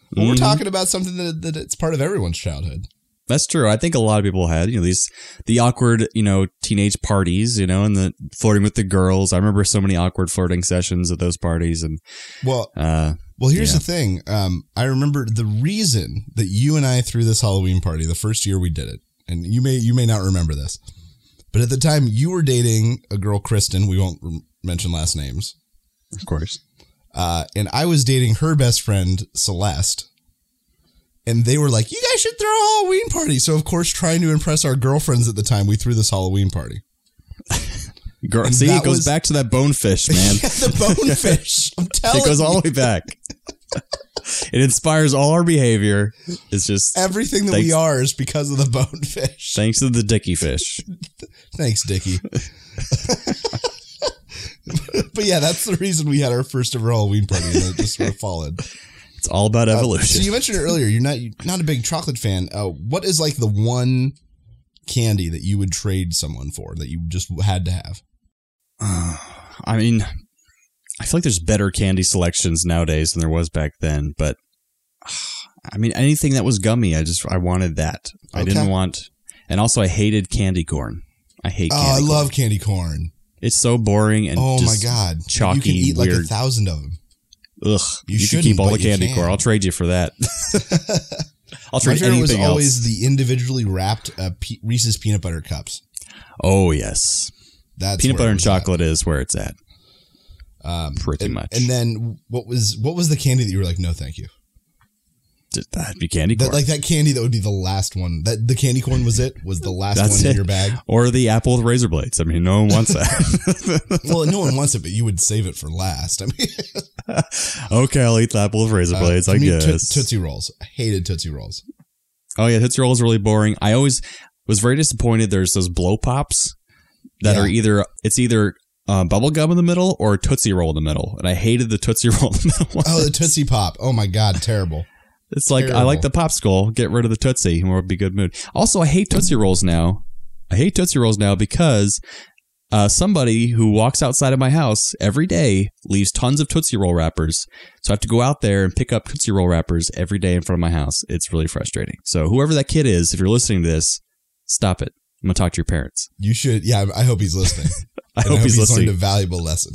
Speaker 4: Well, we're talking about something that it's part of everyone's childhood.
Speaker 3: That's true. I think a lot of people had, the awkward, teenage parties, and the flirting with the girls. I remember so many awkward flirting sessions at those parties. And
Speaker 4: Well, here's the thing. I remember the reason that you and I threw this Halloween party the first year we did it, and you may not remember this, but at the time you were dating a girl, Kristen. We won't mention last names,
Speaker 3: of course.
Speaker 4: And I was dating her best friend, Celeste. And they were like, "You guys should throw a Halloween party." So, of course, trying to impress our girlfriends at the time, we threw this Halloween party.
Speaker 3: See, it goes back to that bonefish, man.
Speaker 4: The bonefish. I'm telling you.
Speaker 3: It goes all the way back. It inspires all our behavior. It's just
Speaker 4: everything that we are is because of the bonefish.
Speaker 3: Thanks to the Dicky fish.
Speaker 4: Thanks, Dicky. But yeah, that's the reason we had our first ever Halloween party, and it just sort of followed.
Speaker 3: It's all about evolution.
Speaker 4: So you mentioned it earlier, you're not a big chocolate fan. What is like the one candy that you would trade someone for that you just had to have?
Speaker 3: I mean, I feel like there's better candy selections nowadays than there was back then, but I mean, anything that was gummy, I wanted that. I didn't want, and also I hated candy corn. I hate candy corn.
Speaker 4: I love candy corn.
Speaker 3: It's so boring and
Speaker 4: my God,
Speaker 3: chalky.
Speaker 4: You can eat
Speaker 3: weird.
Speaker 4: like 1,000 of them.
Speaker 3: Ugh, you can keep all the candy corn. I'll trade you for that. I'll trade anything else.
Speaker 4: My favorite was always the individually wrapped Reese's peanut butter cups.
Speaker 3: Oh yes,
Speaker 4: that's
Speaker 3: peanut butter and chocolate is where it's at. Pretty much.
Speaker 4: And then what was the candy that you were like, no, thank you?
Speaker 3: That'd be candy corn.
Speaker 4: That candy that would be the last one. That the candy corn was the last one in your bag.
Speaker 3: Or the apple with razor blades. I mean, no one wants that.
Speaker 4: Well, no one wants it, but you would save it for last. I mean,
Speaker 3: okay, I'll eat the apple with razor blades. I guess
Speaker 4: Tootsie Rolls. I hated Tootsie Rolls.
Speaker 3: Oh yeah, Tootsie Rolls are really boring. I always was very disappointed. There's those blow pops that are either bubble gum in the middle or Tootsie Roll in the middle, and I hated the Tootsie Roll in the middle one.
Speaker 4: Oh, the Tootsie Pop. Oh my God, terrible.
Speaker 3: It's like, I like the popsicle. Get rid of the Tootsie and we'll be good mood. Also, I hate Tootsie Rolls now. Because somebody who walks outside of my house every day leaves tons of Tootsie Roll wrappers. So I have to go out there and pick up Tootsie Roll wrappers every day in front of my house. It's really frustrating. So whoever that kid is, if you're listening to this, stop it. I'm going to talk to your parents.
Speaker 4: You should. Yeah, I hope he's listening.
Speaker 3: I hope he's listening.
Speaker 4: Learned a valuable lesson.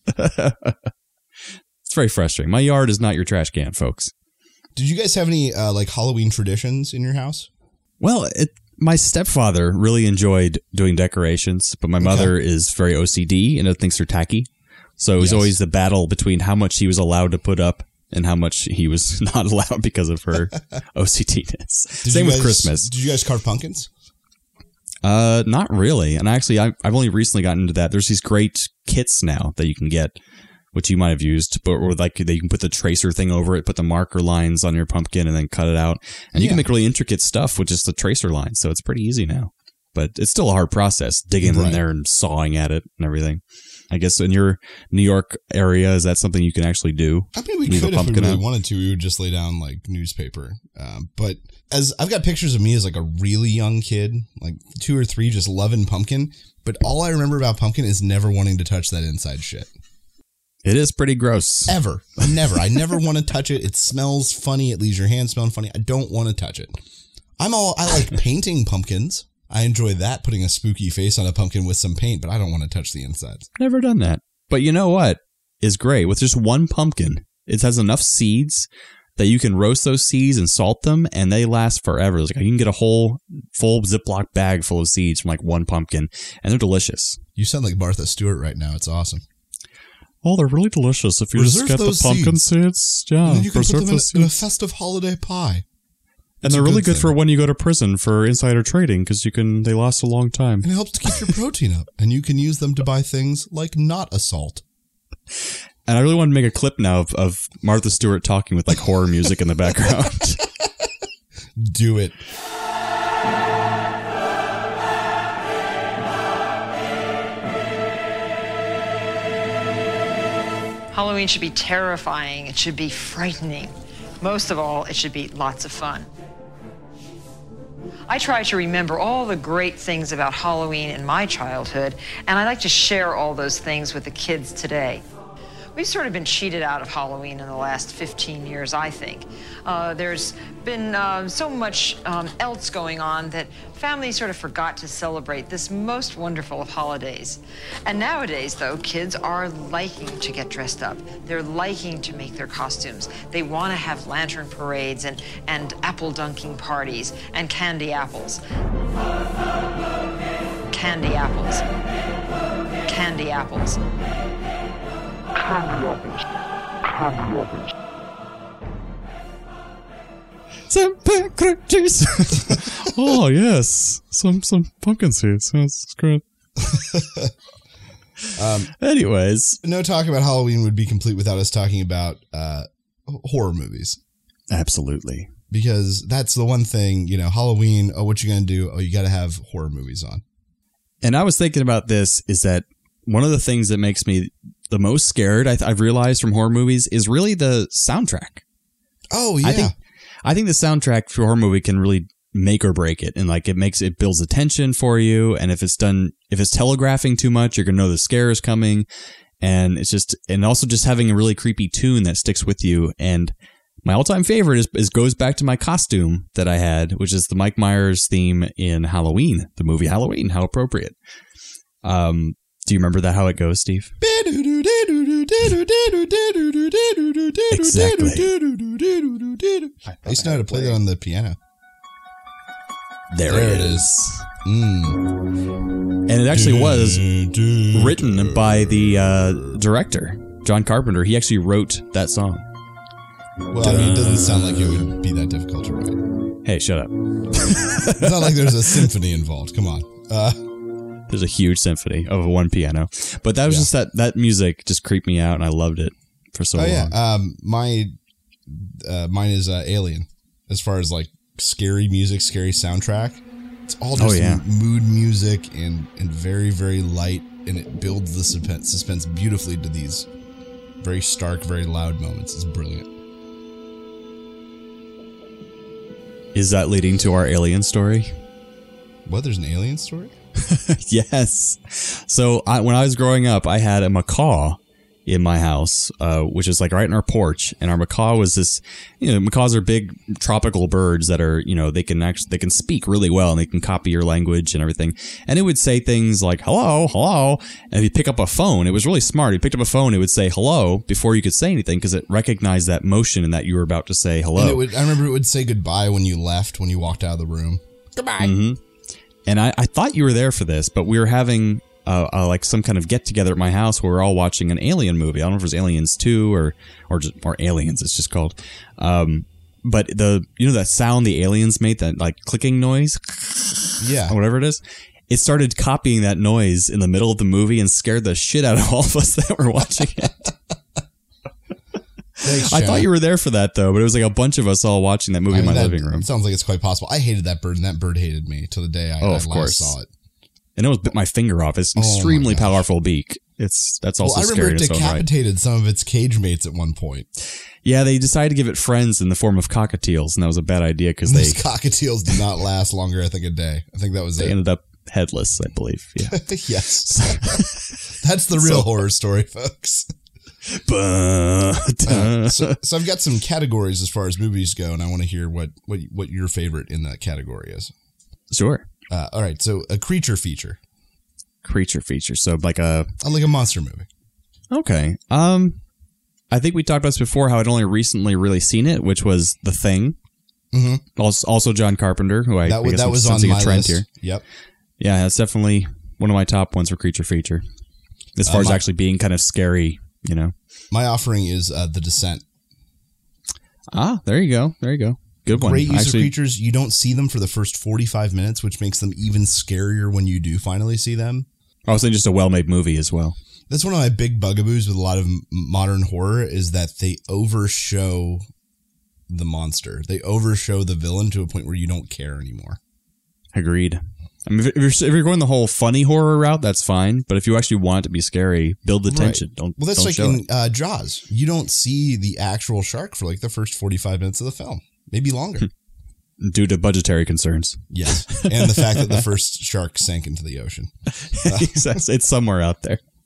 Speaker 3: It's very frustrating. My yard is not your trash can, folks.
Speaker 4: Did you guys have any like Halloween traditions in your house?
Speaker 3: Well, my stepfather really enjoyed doing decorations, but my mother is very OCD and thinks they're tacky. So it was always the battle between how much he was allowed to put up and how much he was not allowed because of her OCDness. Same with Christmas.
Speaker 4: Did you guys carve pumpkins?
Speaker 3: Not really. And actually, I've only recently gotten into that. There's these great kits now that you can get, which you might have used, but where like you can put the tracer thing over it, put the marker lines on your pumpkin, and then cut it out. And you can make really intricate stuff with just the tracer lines. So it's pretty easy now. But it's still a hard process, digging in there and sawing at it and everything. I guess in your New York area, is that something you can actually do?
Speaker 4: I mean, we could if we really wanted to. We would just lay down like newspaper. But as I've got pictures of me as like a really young kid, like 2 or 3, just loving pumpkin. But all I remember about pumpkin is never wanting to touch that inside shit.
Speaker 3: It is pretty gross.
Speaker 4: Ever. Never. I never want to touch it. It smells funny. It leaves your hand smelling funny. I don't want to touch it. I like painting pumpkins. I enjoy that, putting a spooky face on a pumpkin with some paint, but I don't want to touch the insides.
Speaker 3: Never done that. But you know what is great? With just one pumpkin, it has enough seeds that you can roast those seeds and salt them, and they last forever. It's like you can get a whole full Ziploc bag full of seeds from like one pumpkin, and they're delicious.
Speaker 4: You sound like Martha Stewart right now. It's awesome.
Speaker 3: Oh, they're really delicious. If you just get the pumpkin seeds, yeah.
Speaker 4: And you can put them in a festive holiday pie.
Speaker 3: And they're really good for when you go to prison for insider trading because they last a long time.
Speaker 4: And it helps to keep your protein up. And you can use them to buy things like not a salt.
Speaker 3: And I really want to make a clip now of Martha Stewart talking with like horror music in the background.
Speaker 4: Do it.
Speaker 8: Halloween should be terrifying. It should be frightening. Most of all, it should be lots of fun. I try to remember all the great things about Halloween in my childhood, and I like to share all those things with the kids today. We've sort of been cheated out of Halloween in the last 15 years, I think. There's been so much else going on that families sort of forgot to celebrate this most wonderful of holidays. And nowadays, though, kids are liking to get dressed up. They're liking to make their costumes. They want to have lantern parades and apple dunking parties and candy apples. Candy apples. Candy apples.
Speaker 3: Some packages. Oh yes, some pumpkin seeds. That's great. Anyways,
Speaker 4: No talk about Halloween would be complete without us talking about horror movies.
Speaker 3: absolutely.
Speaker 4: Because that's the one thing, Halloween, what you gonna do? Oh, you gotta have horror movies on.
Speaker 3: And I was thinking about this, is that one of the things that makes me the most scared, I've realized from horror movies, is really the soundtrack.
Speaker 4: Oh, yeah.
Speaker 3: I think the soundtrack for a horror movie can really make or break it. And like it builds the tension for you. And if it's telegraphing too much, you're going to know the scare is coming. And and also just having a really creepy tune that sticks with you. And my all-time favorite goes back to my costume that I had, which is the Mike Myers theme in Halloween, the movie Halloween. How appropriate. Do you remember how it goes, Steve? Exactly.
Speaker 4: I used to know how to play that on the piano.
Speaker 3: There it is. And it actually was written by the director, John Carpenter. He actually wrote that song.
Speaker 4: Well, it doesn't sound like it would be that difficult to write.
Speaker 3: Hey, shut up.
Speaker 4: It's not like there's a symphony involved. Come on.
Speaker 3: There's a huge symphony of one piano. But that was just that music just creeped me out, and I loved it for so long.
Speaker 4: Yeah. Mine is Alien. As far as like scary music, scary soundtrack, it's all just mood music and very, very light, and it builds the suspense beautifully to these very stark, very loud moments. It's brilliant.
Speaker 3: Is that leading to our alien story?
Speaker 4: What? There's an alien story?
Speaker 3: Yes. So when I was growing up, I had a macaw in my house, which is like right in our porch. And our macaw was this, macaws are big tropical birds that are, they can speak really well and they can copy your language and everything. And it would say things like, hello, hello. And if you pick up a phone, it was really smart. He picked up a phone, it would say hello before you could say anything because it recognized that motion and that you were about to say hello.
Speaker 4: And I remember it would say goodbye when you left, when you walked out of the room. Goodbye.
Speaker 3: Mm-hmm. And I thought you were there for this, but we were having like some kind of get together at my house where we're all watching an Alien movie. I don't know if it was Aliens 2 or Aliens, it's just called. But that sound the aliens made, that like clicking noise,
Speaker 4: yeah,
Speaker 3: or whatever it is, it started copying that noise in the middle of the movie and scared the shit out of all of us that were watching it.
Speaker 4: Thanks,
Speaker 3: I thought you were there for that though, but it was like a bunch of us all watching that movie in my living room.
Speaker 4: It sounds like it's quite possible. I hated that bird, and that bird hated me till the day I last saw it.
Speaker 3: And it almost bit my finger off. It's an extremely powerful beak. That's also scary.
Speaker 4: I remember it decapitated some of its cage mates at one point.
Speaker 3: Yeah, they decided to give it friends in the form of cockatiels, and that was a bad idea because
Speaker 4: those cockatiels did not last longer. I think a day. I think that was
Speaker 3: they ended up headless, I believe. Yeah.
Speaker 4: Yes, that's the real horror story, folks. So I've got some categories as far as movies go, and I want to hear what your favorite in that category is.
Speaker 3: Sure.
Speaker 4: All right. So a creature feature.
Speaker 3: Creature feature. So like a
Speaker 4: monster movie.
Speaker 3: Okay. I think we talked about this before, how I'd only recently really seen it, which was The Thing. Mm-hmm. Also John Carpenter, who I guess
Speaker 4: that was on my list. Here. Yep.
Speaker 3: Yeah, that's definitely one of my top ones for creature feature. As far as actually being kind of scary,
Speaker 4: My offering is The Descent.
Speaker 3: Ah, there you go. Good one.
Speaker 4: Great use of creatures. You don't see them for the first 45 minutes, which makes them even scarier when you do finally see them.
Speaker 3: I was saying just a well-made movie as well.
Speaker 4: That's one of my big bugaboos with a lot of modern horror is that they overshow the monster. They overshow the villain to a point where you don't care anymore.
Speaker 3: Agreed. I mean, if you're going the whole funny horror route, that's fine. But if you actually want it to be scary, build the tension.
Speaker 4: That's
Speaker 3: don't
Speaker 4: like in Jaws. You don't see the actual shark for like the first 45 minutes of the film. Maybe longer.
Speaker 3: Due to budgetary concerns.
Speaker 4: Yes. And the fact that the first shark sank into the ocean.
Speaker 3: It's somewhere out there.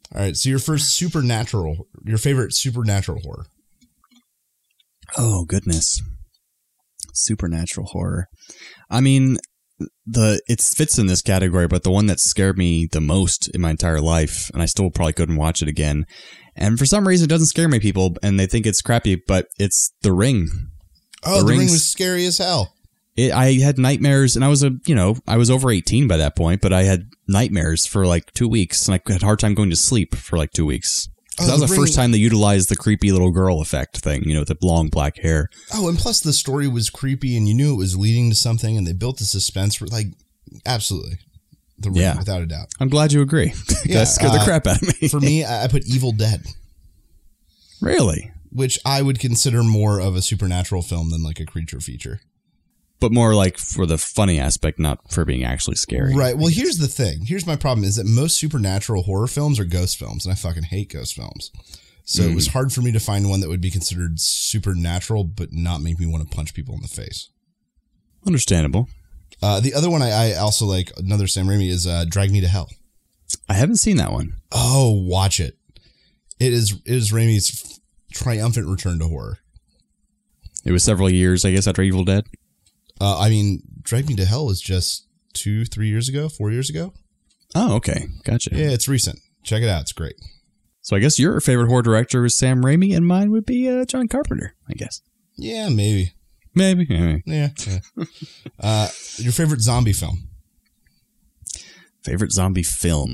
Speaker 4: All right. So your favorite supernatural horror.
Speaker 3: Oh, goodness. Supernatural horror. I mean, it fits in this category, but the one that scared me the most in my entire life, and I still probably couldn't watch it again. And for some reason, it doesn't scare me, people, and they think it's crappy, but it's The Ring.
Speaker 4: Oh, The Ring was scary as hell.
Speaker 3: I had nightmares, and I was over 18 by that point, but I had nightmares for like 2 weeks, and I had a hard time going to sleep for like 2 weeks. That was the first time they utilized the creepy little girl effect thing, with the long black hair.
Speaker 4: Oh, and plus the story was creepy, and you knew it was leading to something, and they built the suspense for absolutely. The Ring, without a doubt.
Speaker 3: I'm glad you agree. That scared the crap out of me.
Speaker 4: For me, I put Evil Dead.
Speaker 3: Really?
Speaker 4: Which I would consider more of a supernatural film than like a creature feature.
Speaker 3: But more like for the funny aspect, not for being actually scary.
Speaker 4: Right. Well, here's the thing. Here's my problem is that most supernatural horror films are ghost films, and I fucking hate ghost films. So it was hard for me to find one that would be considered supernatural, but not make me want to punch people in the face.
Speaker 3: Understandable.
Speaker 4: The other one I also like, another Sam Raimi, is Drag Me to Hell.
Speaker 3: I haven't seen that one.
Speaker 4: Oh, watch it. It is Raimi's triumphant return to horror.
Speaker 3: It was several years, I guess, after Evil Dead.
Speaker 4: Drag Me to Hell was just 4 years ago.
Speaker 3: Oh, okay. Gotcha.
Speaker 4: Yeah, it's recent. Check it out. It's great.
Speaker 3: So I guess your favorite horror director is Sam Raimi, and mine would be John Carpenter, I guess.
Speaker 4: Yeah, maybe.
Speaker 3: Maybe.
Speaker 4: Yeah. Your favorite zombie film?
Speaker 3: Favorite zombie film?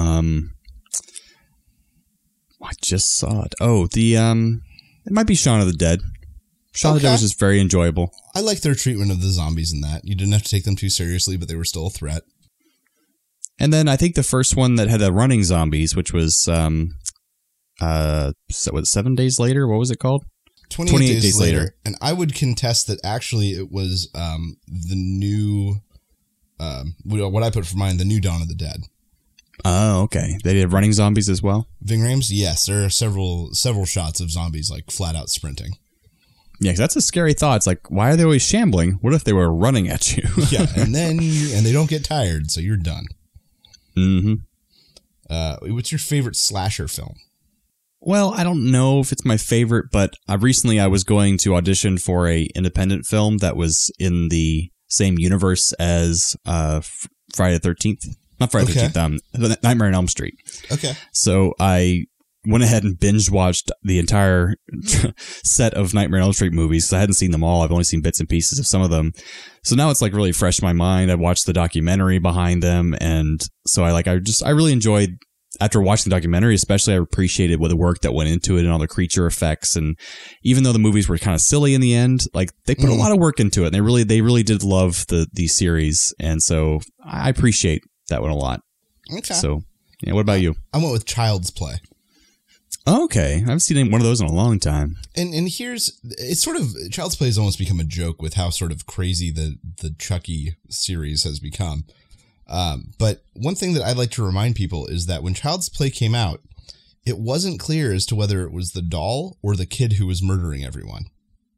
Speaker 3: I just saw it. Oh, it might be Shaun of the Dead. Shaun of the Dead was just very enjoyable.
Speaker 4: I like their treatment of the zombies in that. You didn't have to take them too seriously, but they were still a threat.
Speaker 3: And then I think the first one that had the running zombies, which was 7 days later? What was it called?
Speaker 4: 28 days later. And I would contest that actually it was the new, what I put for mine, the new Dawn of the Dead.
Speaker 3: Oh, okay. They did running zombies as well?
Speaker 4: Ving Rhames? Yes. There are several shots of zombies like flat out sprinting.
Speaker 3: Yeah, 'cause that's a scary thought. It's like, why are they always shambling? What if they were running at you?
Speaker 4: Yeah, and they don't get tired, so you're done.
Speaker 3: Mm-hmm.
Speaker 4: What's your favorite slasher film?
Speaker 3: Well, I don't know if it's my favorite, but recently I was going to audition for a independent film that was in the same universe as Friday the 13th. Not Friday the 13th, Nightmare on Elm Street.
Speaker 4: Okay.
Speaker 3: So I went ahead and binge watched the entire set of Nightmare on Elm Street movies. I hadn't seen them all. I've only seen bits and pieces of some of them. So now it's like really fresh in my mind. I watched the documentary behind them. And so I really enjoyed, after watching the documentary, especially, I appreciated the work that went into it and all the creature effects. And even though the movies were kind of silly in the end, like they put a lot of work into it, and they really did love the series. And so I appreciate that one a lot. Okay. So yeah. What about you?
Speaker 4: I went with Child's Play.
Speaker 3: Okay. I haven't seen one of those in a long time.
Speaker 4: And it's sort of, Child's Play has almost become a joke with how sort of crazy the Chucky series has become. But one thing that I'd like to remind people is that when Child's Play came out, it wasn't clear as to whether it was the doll or the kid who was murdering everyone.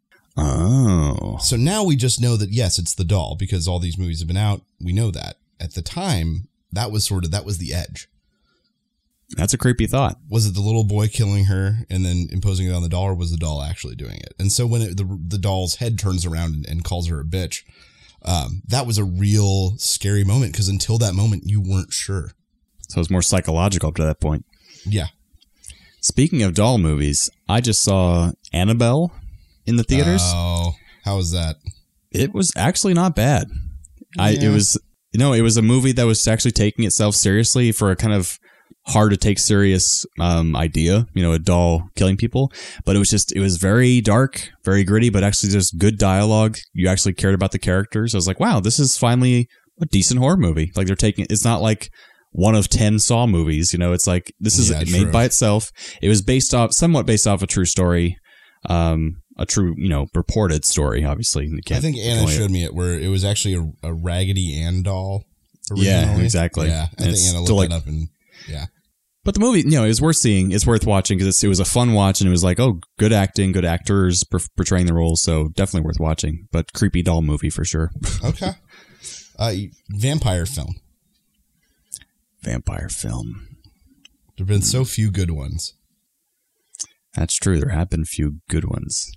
Speaker 3: Oh.
Speaker 4: So now we just know that, yes, it's the doll because all these movies have been out. We know that. At the time, that was the edge.
Speaker 3: That's a creepy thought.
Speaker 4: Was it the little boy killing her and then imposing it on the doll, or was the doll actually doing it? And so when the doll's head turns around and calls her a bitch, that was a real scary moment because until that moment, you weren't sure.
Speaker 3: So it was more psychological up to that point.
Speaker 4: Yeah.
Speaker 3: Speaking of doll movies, I just saw Annabelle in the theaters.
Speaker 4: Oh, how was that?
Speaker 3: It was actually not bad. Yeah. It was a movie that was actually taking itself seriously for a kind of hard to take serious idea, a doll killing people, but it was very dark, very gritty, but actually just good dialogue. You actually cared about the characters. I was like, wow, this is finally a decent horror movie. Like it's not like one of 10 Saw movies, it's like, this is made by itself. It was somewhat based off a true story, a true, reported story, obviously.
Speaker 4: I think Anna showed me it where it was actually a Raggedy Ann doll originally.
Speaker 3: Yeah, exactly.
Speaker 4: Yeah, I think Anna looked that up and yeah.
Speaker 3: But the movie, it was worth seeing. It's worth watching because it was a fun watch, and it was like, oh, good acting, good actors portraying the roles, so definitely worth watching. But creepy doll movie for sure.
Speaker 4: Okay. Vampire film.
Speaker 3: Vampire film.
Speaker 4: There have been so few good ones.
Speaker 3: That's true. There have been few good ones.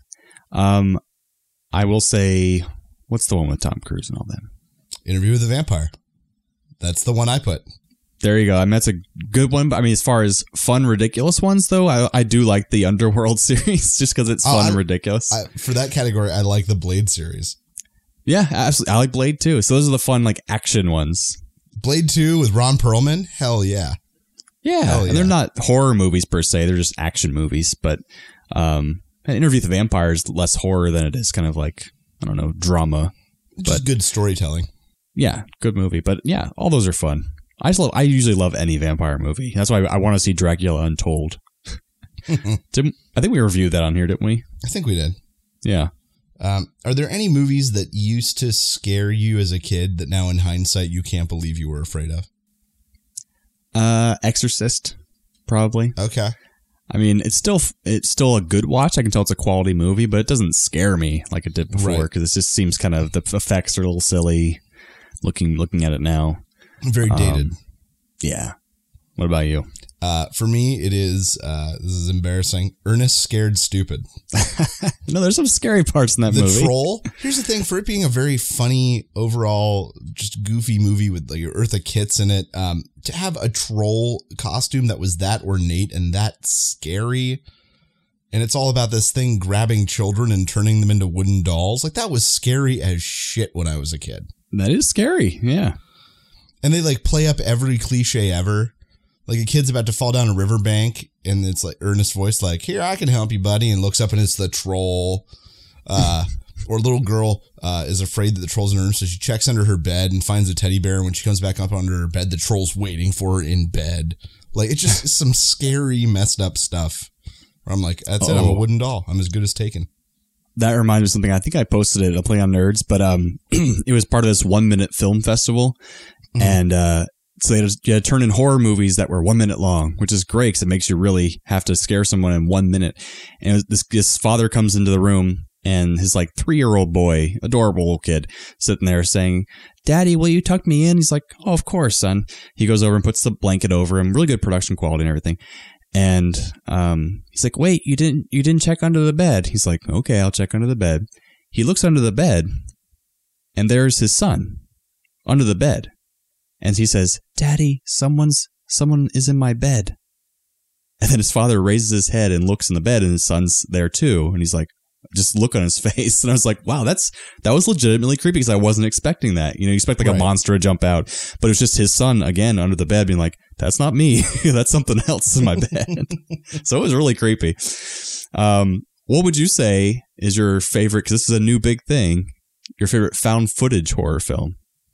Speaker 3: I will say, what's the one with Tom Cruise and all that?
Speaker 4: Interview with the Vampire. That's the one I put.
Speaker 3: There you go. I mean, that's a good one. But I mean, as far as fun, ridiculous ones, though, I do like the Underworld series just because it's fun and ridiculous.
Speaker 4: For that category, I like the Blade series.
Speaker 3: Yeah, absolutely. I like Blade too. So those are the fun, like, action ones.
Speaker 4: Blade 2 with Ron Perlman? Hell yeah.
Speaker 3: Yeah. And they're not horror movies per se. They're just action movies. But an Interview with the Vampire is less horror than it is kind of like, I don't know, drama.
Speaker 4: Just good storytelling.
Speaker 3: Yeah, good movie. But yeah, all those are fun. I usually love any vampire movie. That's why I want to see Dracula Untold. I think we reviewed that on here, didn't we?
Speaker 4: I think we did.
Speaker 3: Yeah.
Speaker 4: Are there any movies that used to scare you as a kid that now in hindsight you can't believe you were afraid of?
Speaker 3: Exorcist, probably.
Speaker 4: Okay.
Speaker 3: I mean, it's still a good watch. I can tell it's a quality movie, but it doesn't scare me like it did before because it just seems kind of, the effects are a little silly looking at it now.
Speaker 4: Very dated.
Speaker 3: Yeah. What about you?
Speaker 4: For me, it is, this is embarrassing, Ernest Scared Stupid.
Speaker 3: No, there's some scary parts in that movie.
Speaker 4: The Troll. Here's the thing, for it being a very funny, overall, just goofy movie with like Eartha Kitt's in it, to have a troll costume that was that ornate and that scary, and it's all about this thing grabbing children and turning them into wooden dolls, like that was scary as shit when I was a kid.
Speaker 3: That is scary, yeah.
Speaker 4: And they like play up every cliche ever. Like a kid's about to fall down a riverbank and it's like Ernest's voice like, here, I can help you, buddy. And looks up and it's the troll. Or a little girl is afraid that the troll's in her room. So she checks under her bed and finds a teddy bear. And when she comes back up under her bed, the troll's waiting for her in bed. Like it's just some scary, messed up stuff. Where I'm like, that's it. I'm a wooden doll. I'm as good as taken.
Speaker 3: That reminds me of something. I think I posted it. I'll play on Nerds, but it was part of this 1 minute film festival. Mm-hmm. And so you had to turn in horror movies that were 1 minute long, which is great because it makes you really have to scare someone in 1 minute. And this father comes into the room and his like 3-year-old boy, adorable little kid, sitting there saying, "Daddy, will you tuck me in?" He's like, "Oh, of course, son." He goes over and puts the blanket over him. Really good production quality and everything. And he's like, "Wait, you didn't check under the bed." He's like, "Okay, I'll check under the bed." He looks under the bed and there's his son under the bed. And he says, "Daddy, someone is in my bed." And then his father raises his head and looks in the bed and his son's there too. And he's like, just look on his face. And I was like, wow, that was legitimately creepy because I wasn't expecting that. You know, you expect like a monster to jump out, but it was just his son again under the bed being like, "That's not me. That's something else in my bed." So it was really creepy. What would you say is your favorite, because this is a new big thing, your favorite found footage horror film?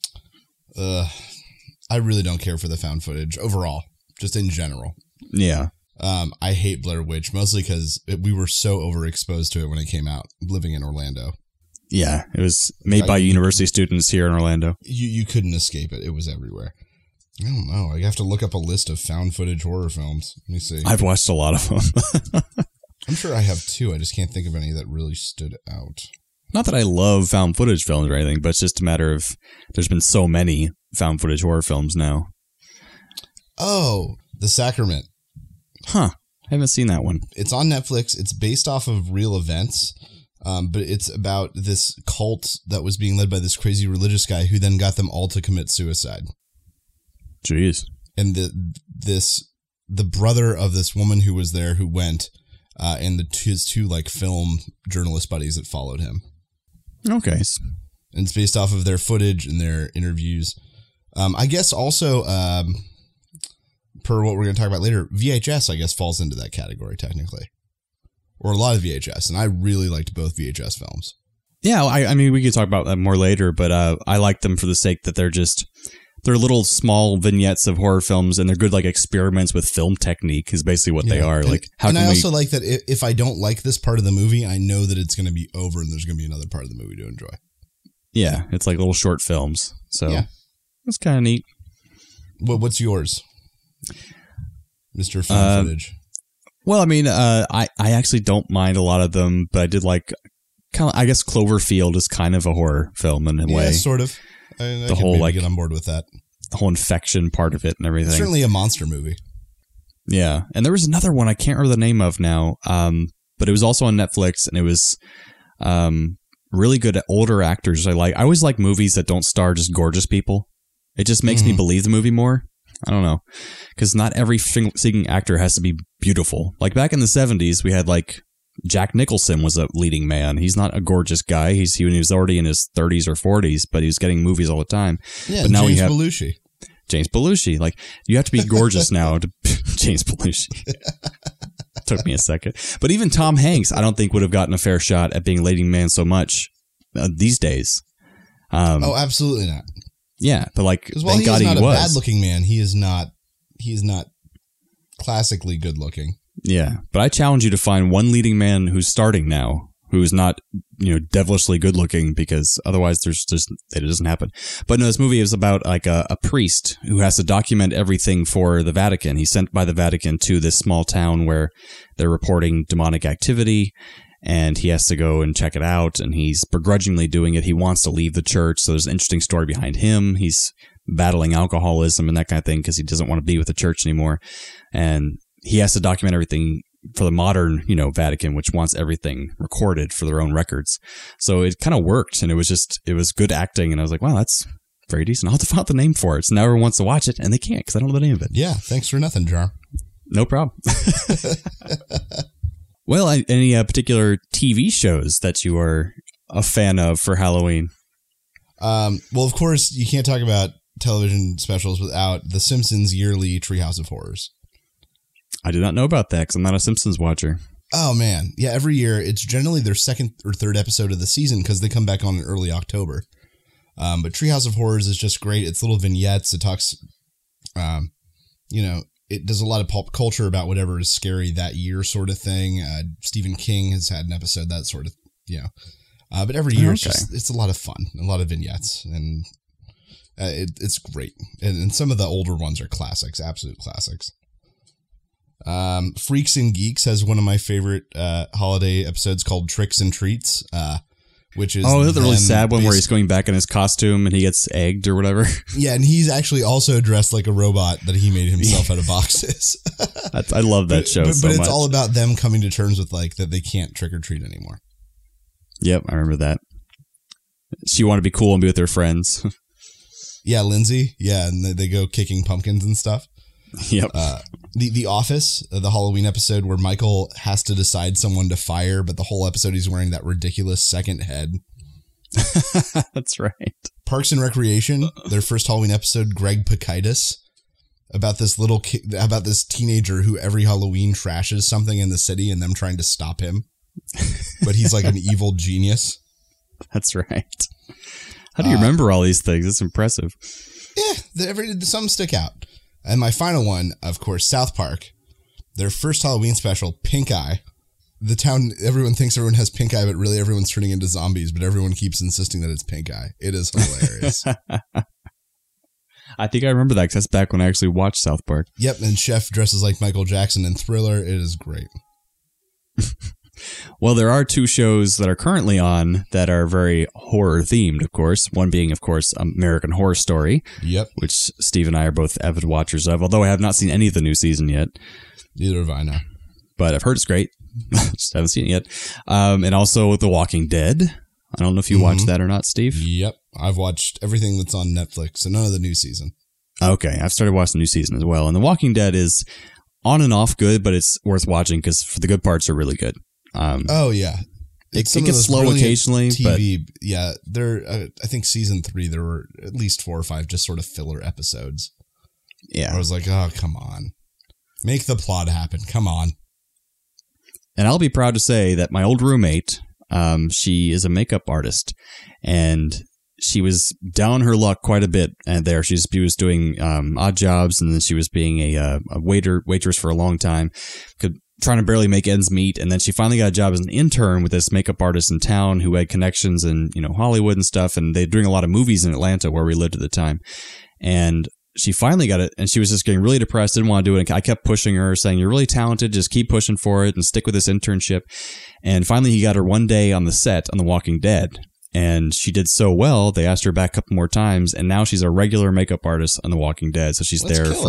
Speaker 4: I really don't care for the found footage overall, just in general.
Speaker 3: Yeah.
Speaker 4: I hate Blair Witch, mostly because we were so overexposed to it when it came out, living in Orlando.
Speaker 3: Yeah, it was made by university students here in Orlando.
Speaker 4: You couldn't escape it. It was everywhere. I don't know. I have to look up a list of found footage horror films. Let me see.
Speaker 3: I've watched a lot of them.
Speaker 4: I'm sure I have too. I just can't think of any that really stood out.
Speaker 3: Not that I love found footage films or anything, but it's just a matter of there's been so many found footage horror films now.
Speaker 4: Oh, The Sacrament.
Speaker 3: Huh. I haven't seen that one.
Speaker 4: It's on Netflix. It's based off of real events, but it's about this cult that was being led by this crazy religious guy who then got them all to commit suicide.
Speaker 3: Jeez.
Speaker 4: And the brother of this woman who was there who went, and his two like film journalist buddies that followed him.
Speaker 3: Okay.
Speaker 4: And it's based off of their footage and their interviews. I guess also, per what we're going to talk about later, VHS, I guess, falls into that category technically. Or a lot of VHS. And I really liked both VHS films.
Speaker 3: Yeah, I mean, we could talk about that more later, but I like them for the sake that they're little small vignettes of horror films, and they're good like experiments with film technique is basically what they are. Like, how
Speaker 4: and
Speaker 3: can
Speaker 4: I also like that if I don't like this part of the movie, I know that it's going to be over and there's going to be another part of the movie to enjoy.
Speaker 3: Yeah, it's like little short films. So that's kind of neat.
Speaker 4: What's yours, Mr. Found Footage?
Speaker 3: Well, I mean, I actually don't mind a lot of them, but I did like I guess Cloverfield is kind of a horror film in a way.
Speaker 4: Yeah, sort of. I
Speaker 3: the whole like
Speaker 4: get on board with that.
Speaker 3: The whole infection part of it and everything.
Speaker 4: It's certainly a monster movie.
Speaker 3: Yeah, and there was another one I can't remember the name of now, but it was also on Netflix, and it was really good at older actors. I always like movies that don't star just gorgeous people. It just makes me believe the movie more. I don't know, because not every singing actor has to be beautiful. Like back in the 70s, we had like Jack Nicholson was a leading man. He's not a gorgeous guy. He was already in his 30s or 40s, but he was getting movies all the time.
Speaker 4: Yeah,
Speaker 3: but now
Speaker 4: James
Speaker 3: we have
Speaker 4: Belushi.
Speaker 3: James Belushi. Like, you have to be gorgeous now to James Belushi. Took me a second. But even Tom Hanks, I don't think would have gotten a fair shot at being leading man so much these days.
Speaker 4: Absolutely not.
Speaker 3: Yeah, but like,
Speaker 4: thank God he was. He's not a bad-looking man. He is not classically good-looking.
Speaker 3: Yeah, but I challenge you to find one leading man who's starting now, who's not, devilishly good-looking, because otherwise it doesn't happen. But no, this movie is about like a priest who has to document everything for the Vatican. He's sent by the Vatican to this small town where they're reporting demonic activity, and he has to go and check it out, and he's begrudgingly doing it. He wants to leave the church, so there's an interesting story behind him. He's battling alcoholism and that kind of thing because he doesn't want to be with the church anymore, and he has to document everything for the modern, Vatican, which wants everything recorded for their own records. So it kind of worked, and it was good acting, and I was like, wow, that's very decent. I'll have to find out the name for it. So now everyone wants to watch it, and they can't because I don't know the name of it.
Speaker 4: Yeah, thanks for nothing, Jar.
Speaker 3: No problem. Well, any particular TV shows that you are a fan of for Halloween?
Speaker 4: Well, of course, you can't talk about television specials without The Simpsons' yearly Treehouse of Horrors.
Speaker 3: I did not know about that because I'm not a Simpsons watcher.
Speaker 4: Oh, man. Yeah, every year, it's generally their second or third episode of the season because they come back on in early October. But Treehouse of Horrors is just great. It's little vignettes. It talks, it does a lot of pop culture about whatever is scary that year sort of thing. Stephen King has had an episode, that sort of, but every year it's a lot of fun, a lot of vignettes, and it's great. And some of the older ones are classics, absolute classics. Freaks and Geeks has one of my favorite holiday episodes called Tricks and Treats, which is
Speaker 3: the really sad one where he's going back in his costume and he gets egged or whatever.
Speaker 4: Yeah, and he's actually also dressed like a robot that he made himself out of boxes.
Speaker 3: I love that show so much.
Speaker 4: But it's all about them coming to terms with like that they can't trick or treat anymore.
Speaker 3: Yep, I remember that. She wanted to be cool and be with her friends.
Speaker 4: Yeah, Lindsay. Yeah, and they go kicking pumpkins and stuff.
Speaker 3: Yep.
Speaker 4: The Office, the Halloween episode where Michael has to decide someone to fire, but the whole episode he's wearing that ridiculous second head.
Speaker 3: That's right.
Speaker 4: Parks and Recreation, their first Halloween episode, Greg Pikitis, about this little kid, about this teenager who every Halloween trashes something in the city and them trying to stop him. But he's like an evil genius.
Speaker 3: That's right. How do you remember all these things? It's impressive.
Speaker 4: Yeah, some stick out. And my final one, of course, South Park. Their first Halloween special, Pink Eye. The town, everyone thinks everyone has pink eye, but really everyone's turning into zombies, but everyone keeps insisting that it's pink eye. It is hilarious.
Speaker 3: I think I remember that because that's back when I actually watched South Park.
Speaker 4: Yep, and Chef dresses like Michael Jackson in Thriller. It is great.
Speaker 3: Well, there are two shows that are currently on that are very horror-themed, of course. One being, of course, American Horror Story.
Speaker 4: Yep.
Speaker 3: Which Steve and I are both avid watchers of, although I have not seen any of the new season yet.
Speaker 4: Neither have I, no.
Speaker 3: But I've heard it's great. Just haven't seen it yet. And also The Walking Dead. I don't know if you watched that or not, Steve.
Speaker 4: Yep. I've watched everything that's on Netflix, so none of the new season.
Speaker 3: Okay. I've started watching the new season as well. And The Walking Dead is on and off good, but it's worth watching because the good parts are really good.
Speaker 4: Yeah.
Speaker 3: It gets slow occasionally.
Speaker 4: TV, but yeah, I think season 3, there were at least 4 or 5 just sort of filler episodes.
Speaker 3: Yeah.
Speaker 4: I was like, oh, come on. Make the plot happen. Come on.
Speaker 3: And I'll be proud to say that my old roommate, she is a makeup artist, and she was down her luck quite a bit. And there, she was doing odd jobs, and then she was being a waitress for a long time, trying to barely make ends meet. And then she finally got a job as an intern with this makeup artist in town who had connections in Hollywood and stuff. And they're doing a lot of movies in Atlanta where we lived at the time. And she finally got it, and she was just getting really depressed, didn't want to do it. And I kept pushing her, saying, you're really talented, just keep pushing for it and stick with this internship. And finally he got her one day on the set on The Walking Dead. And she did so well, they asked her back a couple more times, and now she's a regular makeup artist on The Walking Dead. So she's there for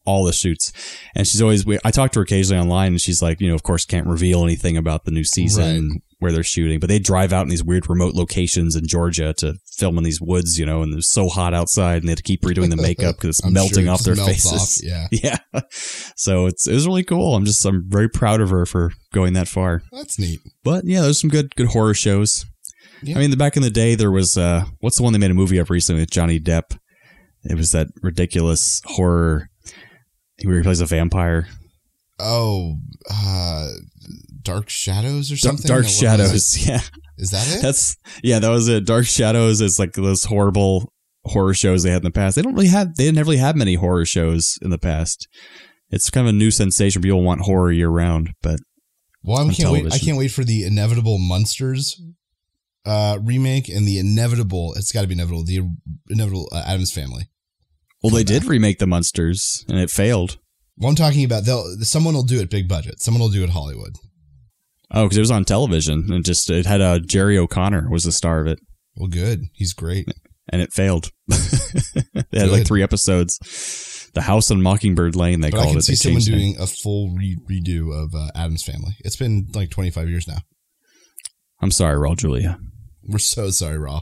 Speaker 3: all the shoots. And she's always, I talk to her occasionally online, and she's like, of course can't reveal anything about the new season, where they're shooting, but they drive out in these weird remote locations in Georgia to film in these woods, and it's so hot outside, and they have to keep redoing the makeup because it's melting off their faces. Yeah. So it was really cool. I'm very proud of her for going that far.
Speaker 4: That's neat.
Speaker 3: But yeah, there's some good horror shows. Yeah. I mean, back in the day, there was, what's the one they made a movie of recently with Johnny Depp? It was that ridiculous horror where he plays a vampire.
Speaker 4: Oh, Dark Shadows or something?
Speaker 3: Dark Shadows, yeah.
Speaker 4: Is that it?
Speaker 3: That was it. Dark Shadows is like those horrible horror shows they had in the past. They didn't really have many horror shows in the past. It's kind of a new sensation. People want horror year round, but
Speaker 4: I can't wait for the Inevitable Monsters remake and the inevitable Addams Family.
Speaker 3: Well, they did remake the Munsters and it failed.
Speaker 4: Well, I'm talking about someone will do it big budget. Someone will do it Hollywood.
Speaker 3: Oh, because it was on television and it had Jerry O'Connor was the star of it.
Speaker 4: Well, good. He's great.
Speaker 3: And it failed. They had like 3 episodes. The House on Mockingbird Lane, they called it.
Speaker 4: I can see someone doing a full redo of Addams Family. It's been like 25 years now.
Speaker 3: I'm sorry, Raul Julia.
Speaker 4: We're so sorry, Raul.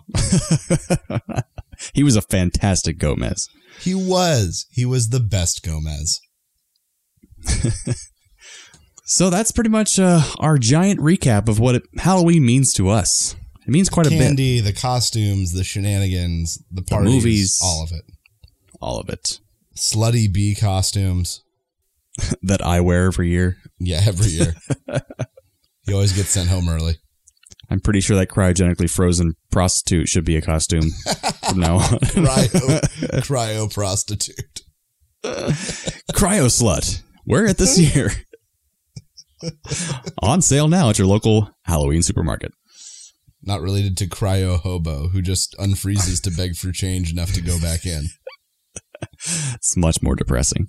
Speaker 3: He was a fantastic Gomez.
Speaker 4: He was the best Gomez.
Speaker 3: So that's pretty much our giant recap of what Halloween means to us. It means quite a bit.
Speaker 4: Candy, the costumes, the shenanigans, the parties,
Speaker 3: the movies,
Speaker 4: all of it.
Speaker 3: All of it.
Speaker 4: Slutty bee costumes.
Speaker 3: That I wear every year.
Speaker 4: Yeah, every year. He always gets sent home early.
Speaker 3: I'm pretty sure that cryogenically frozen prostitute should be a costume from now on.
Speaker 4: Cryo prostitute.
Speaker 3: Cryo slut. Wear it this year. On sale now at your local Halloween supermarket.
Speaker 4: Not related to Cryo Hobo, who just unfreezes to beg for change enough to go back in.
Speaker 3: It's much more depressing.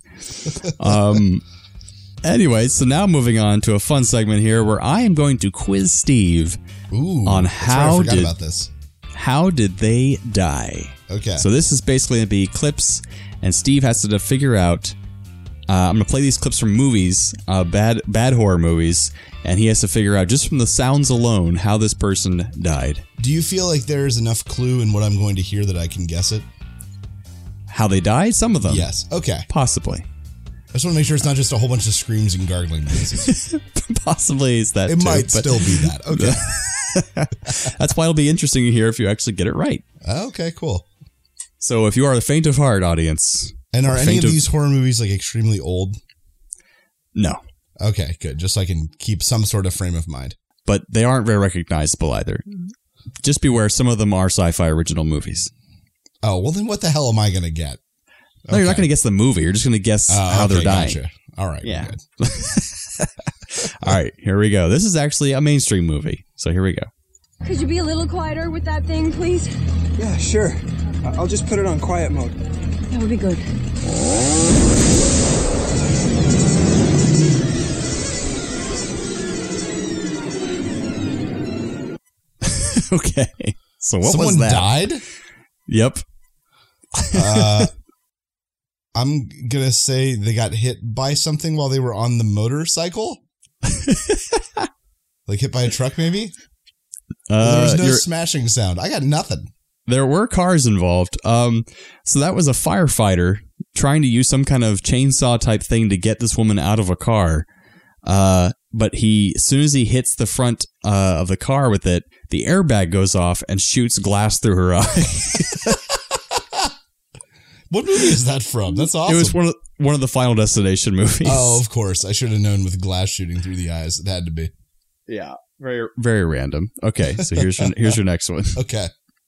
Speaker 3: Anyway, so now moving on to a fun segment here where I am going to quiz Steve on how did they die.
Speaker 4: Okay.
Speaker 3: So this is basically going to be clips, and Steve has to figure out. I'm going to play these clips from movies, bad horror movies, and he has to figure out just from the sounds alone how this person died.
Speaker 4: Do you feel like there is enough clue in what I'm going to hear that I can guess it?
Speaker 3: How they died? Some of them.
Speaker 4: Yes. Okay.
Speaker 3: Possibly.
Speaker 4: I just want to make sure it's not just a whole bunch of screams and gargling noises.
Speaker 3: Possibly it's that.
Speaker 4: It might still be that. Okay.
Speaker 3: That's why it'll be interesting to hear if you actually get it right.
Speaker 4: Okay, cool.
Speaker 3: So if you are the faint of heart audience.
Speaker 4: And are any of these horror movies like extremely old?
Speaker 3: No.
Speaker 4: Okay, good. Just so I can keep some sort of frame of mind.
Speaker 3: But they aren't very recognizable either. Just beware, some of them are sci-fi original movies.
Speaker 4: Oh, well then what the hell am I going to get?
Speaker 3: No, you're not going to guess the movie. You're just going to guess how they're dying.
Speaker 4: Gotcha. All right.
Speaker 3: Yeah. Good. All right, here we go. This is actually a mainstream movie. So here we go.
Speaker 9: Could you be a little quieter with that thing, please?
Speaker 10: Yeah, sure. I'll just put it on quiet mode.
Speaker 9: That would be good.
Speaker 3: Okay. So what
Speaker 4: Someone
Speaker 3: was that?
Speaker 4: Died?
Speaker 3: Yep.
Speaker 4: I'm going to say they got hit by something while they were on the motorcycle? Like hit by a truck, maybe? There was no smashing sound. I got nothing.
Speaker 3: There were cars involved. So that was a firefighter trying to use some kind of chainsaw type thing to get this woman out of a car. But as soon as he hits the front of the car with it, the airbag goes off and shoots glass through her eye.
Speaker 4: What movie is that from? That's awesome.
Speaker 3: It was one of the Final Destination movies.
Speaker 4: Oh, of course. I should have known with glass shooting through the eyes. It had to be.
Speaker 3: Yeah. Very, very random. Okay, so here's your next one.
Speaker 4: Okay.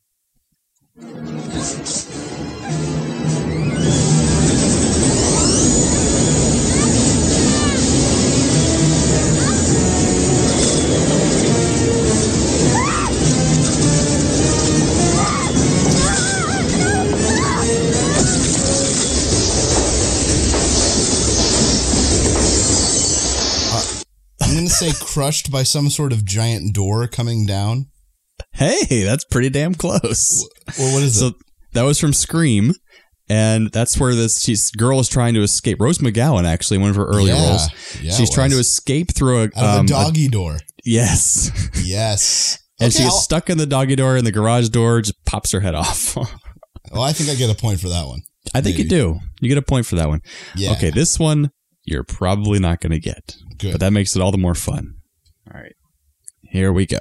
Speaker 4: I'm going to say crushed by some sort of giant door coming down.
Speaker 3: Hey, that's pretty damn close.
Speaker 4: Well, what is
Speaker 3: it?
Speaker 4: So
Speaker 3: that was from Scream. And that's where this girl is trying to escape. Rose McGowan, actually, one of her earlier roles.
Speaker 4: Yeah,
Speaker 3: she's trying to escape through
Speaker 4: a doggy door.
Speaker 3: Yes.
Speaker 4: Yes.
Speaker 3: And she gets stuck in the doggy door, and the garage door just pops her head off.
Speaker 4: Oh, I think I get a point for that one.
Speaker 3: I think you do. You get a point for that one.
Speaker 4: Yeah.
Speaker 3: Okay, this one you're probably not going to get.
Speaker 4: Good.
Speaker 3: But that makes it all the more fun. All right. Here we go.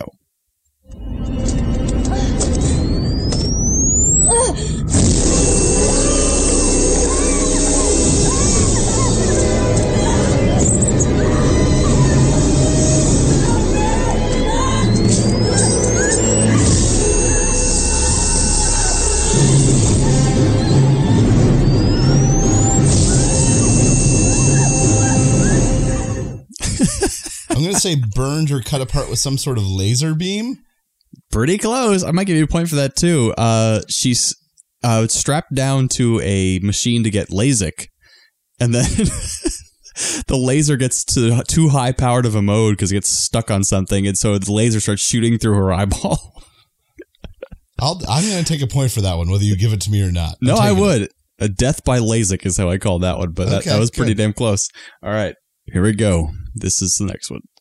Speaker 4: I'm going to say burned or cut apart with some sort of laser beam.
Speaker 3: Pretty close. I might give you a point for that too. She's strapped down to a machine to get LASIK, and then the laser gets to too high powered of a mode because it gets stuck on something, and so the laser starts shooting through her eyeball.
Speaker 4: I'm going to take a point for that one, whether you give it to me or not.
Speaker 3: No, I would. A death by LASIK is how I call that one, but that was pretty damn close. All right, here we go. This is the next one.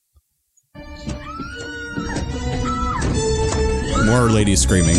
Speaker 3: More ladies screaming.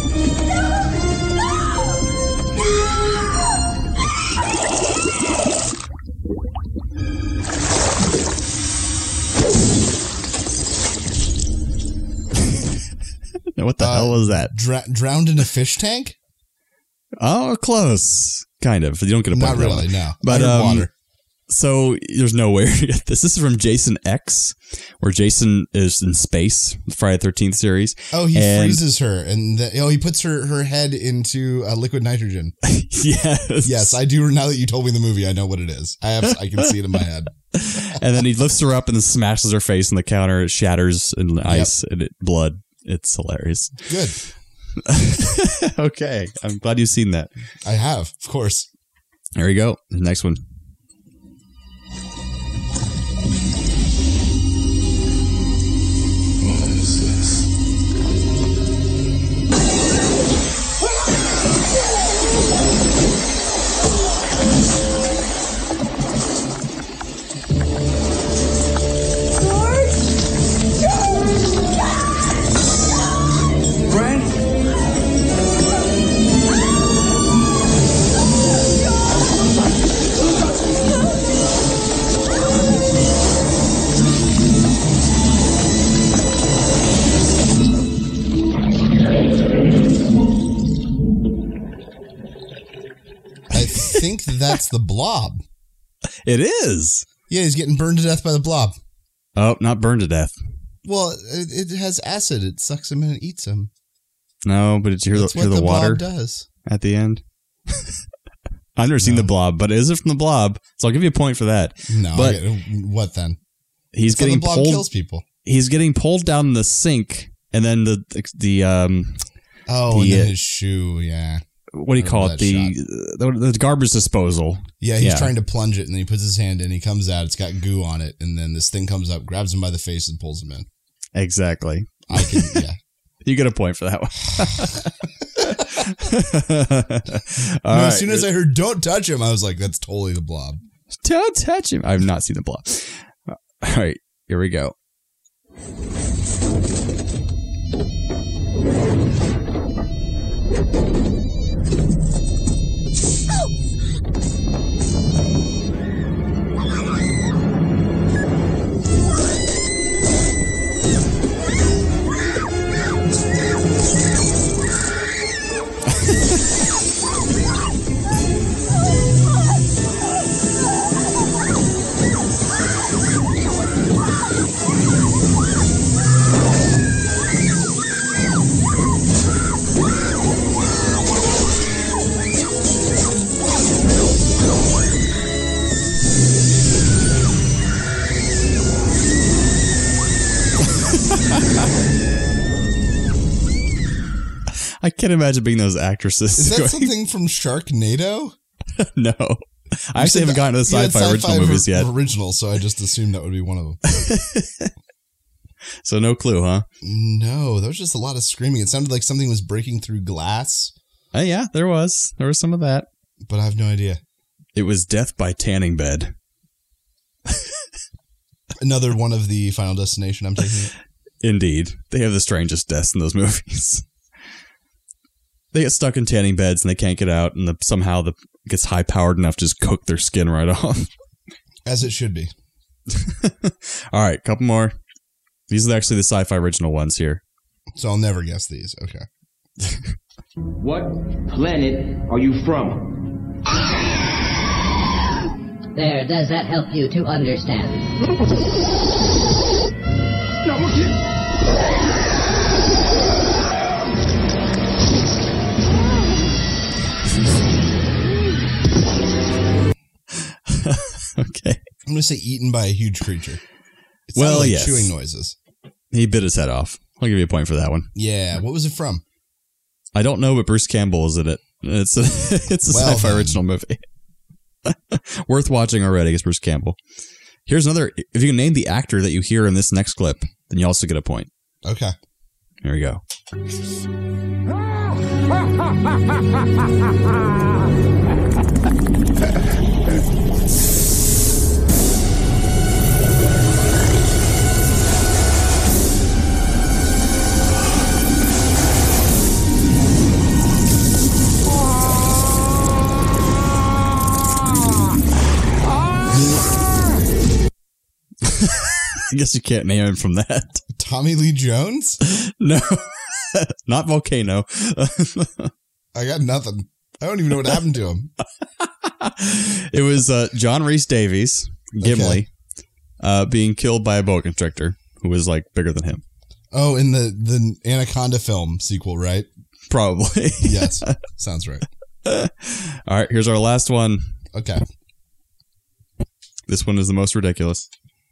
Speaker 3: What the hell was that?
Speaker 4: Drowned in a fish tank?
Speaker 3: Oh, close. Kind of. You don't get a point.
Speaker 4: Not really, no.
Speaker 3: But
Speaker 4: water.
Speaker 3: So there's no way to get this. This is from Jason X, where Jason is in space, the Friday the 13th series.
Speaker 4: Oh, he freezes her, and he puts her head into liquid nitrogen.
Speaker 3: Yes.
Speaker 4: Yes, I do. Now that you told me the movie, I know what it is. I can see it in my head.
Speaker 3: And then he lifts her up and then smashes her face on the counter. It shatters in ice and blood. It's hilarious.
Speaker 4: Good.
Speaker 3: Okay. I'm glad you've seen that.
Speaker 4: I have, of course.
Speaker 3: There we go. The next one.
Speaker 11: What is this?
Speaker 4: I think that's the Blob.
Speaker 3: It is.
Speaker 4: Yeah, he's getting burned to death by the Blob.
Speaker 3: Oh, not burned to death.
Speaker 4: Well, it has acid. It sucks him in and eats him.
Speaker 3: No, but did you hear the water
Speaker 4: Blob does
Speaker 3: at the end? I've never seen the Blob, but is it from the Blob? So I'll give you a point for that.
Speaker 4: No,
Speaker 3: but
Speaker 4: what then?
Speaker 3: He's
Speaker 4: the
Speaker 3: getting
Speaker 4: Blob
Speaker 3: pulled.
Speaker 4: Kills people.
Speaker 3: He's getting pulled down the sink, and then
Speaker 4: and then his shoe. Yeah.
Speaker 3: What do you call it? The garbage disposal.
Speaker 4: Yeah, he's trying to plunge it, and then he puts his hand in. He comes out. It's got goo on it, and then this thing comes up, grabs him by the face, and pulls him in.
Speaker 3: Exactly.
Speaker 4: I can. Yeah.
Speaker 3: You get a point for that one.
Speaker 4: As soon as I heard "Don't touch him," I was like, "That's totally the Blob."
Speaker 3: Don't touch him. I've not seen the Blob. All right, here we go. I can't imagine being those actresses.
Speaker 4: Is that something from Sharknado?
Speaker 3: No. I actually haven't gotten to the sci-fi original movies yet.
Speaker 4: Original, so I just assumed that would be one of them.
Speaker 3: So no clue, huh?
Speaker 4: No, there was just a lot of screaming. It sounded like something was breaking through glass.
Speaker 3: Yeah, there was. There was some of that.
Speaker 4: But I have no idea.
Speaker 3: It was Death by Tanning Bed.
Speaker 4: Another one of the Final Destination, I'm taking it.
Speaker 3: Indeed. They have the strangest deaths in those movies. They get stuck in tanning beds and they can't get out, and somehow it gets high-powered enough to just cook their skin right off.
Speaker 4: As it should be.
Speaker 3: All right, couple more. These are actually the sci-fi original ones here.
Speaker 4: So I'll never guess these. Okay.
Speaker 11: What planet are you from?
Speaker 12: There, does that help you to understand?
Speaker 3: Okay.
Speaker 4: I'm going to say eaten by a huge creature. It
Speaker 3: Well,
Speaker 4: like
Speaker 3: yes.
Speaker 4: chewing noises.
Speaker 3: He bit his head off. I'll give you a point for that one.
Speaker 4: Yeah. What was it from?
Speaker 3: I don't know, but Bruce Campbell is in it. It's a sci-fi original movie. Worth watching already is Bruce Campbell. Here's another. If you can name the actor that you hear in this next clip, then you also get a point.
Speaker 4: Okay.
Speaker 3: Here we go. I guess you can't name him from that.
Speaker 4: Tommy Lee Jones?
Speaker 3: No, not Volcano.
Speaker 4: I got nothing. I don't even know what happened to him.
Speaker 3: It was John Rhys Davies, Gimli, being killed by a boa constrictor who was like bigger than him.
Speaker 4: Oh, in the Anaconda film sequel, right?
Speaker 3: Probably.
Speaker 4: Yes. Sounds right.
Speaker 3: All right, here's our last one.
Speaker 4: Okay.
Speaker 3: This one is the most ridiculous.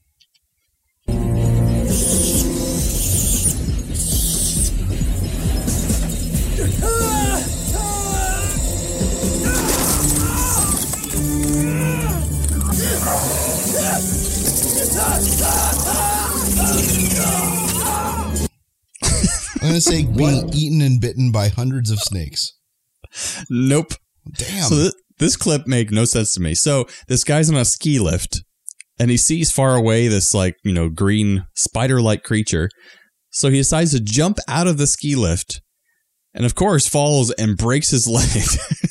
Speaker 4: I'm going to say being eaten and bitten by hundreds of snakes.
Speaker 3: Nope.
Speaker 4: Damn.
Speaker 3: So this clip made no sense to me. So this guy's on a ski lift and he sees far away this green spider-like creature. So he decides to jump out of the ski lift and of course falls and breaks his leg.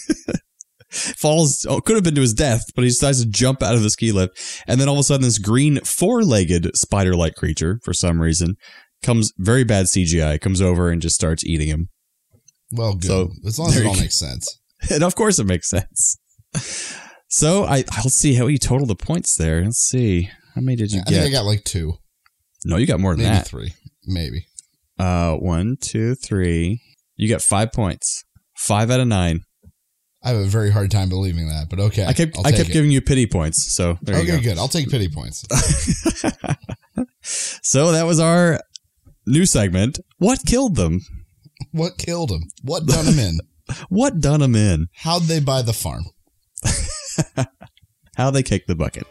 Speaker 3: Could have been to his death, but he decides to jump out of the ski lift. And then all of a sudden this green four-legged spider-like creature, for some reason, very bad CGI, comes over and just starts eating him.
Speaker 4: Well, good.
Speaker 3: So,
Speaker 4: as long as it all makes sense.
Speaker 3: And of course it makes sense. So I'll see how you total the points there. Let's see. How many did you get?
Speaker 4: I think I got like 2.
Speaker 3: No, you got more than
Speaker 4: Maybe
Speaker 3: that.
Speaker 4: 3. Maybe.
Speaker 3: 1, 2, 3. You got 5 points. 5 out of 9.
Speaker 4: I have a very hard time believing that, but okay.
Speaker 3: I kept giving you pity points, so there you go.
Speaker 4: Okay, good. I'll take pity points.
Speaker 3: So that was our new segment. What killed them?
Speaker 4: What killed them? What done them in?
Speaker 3: What done them in?
Speaker 4: How'd they buy the farm?
Speaker 3: How they kicked the bucket.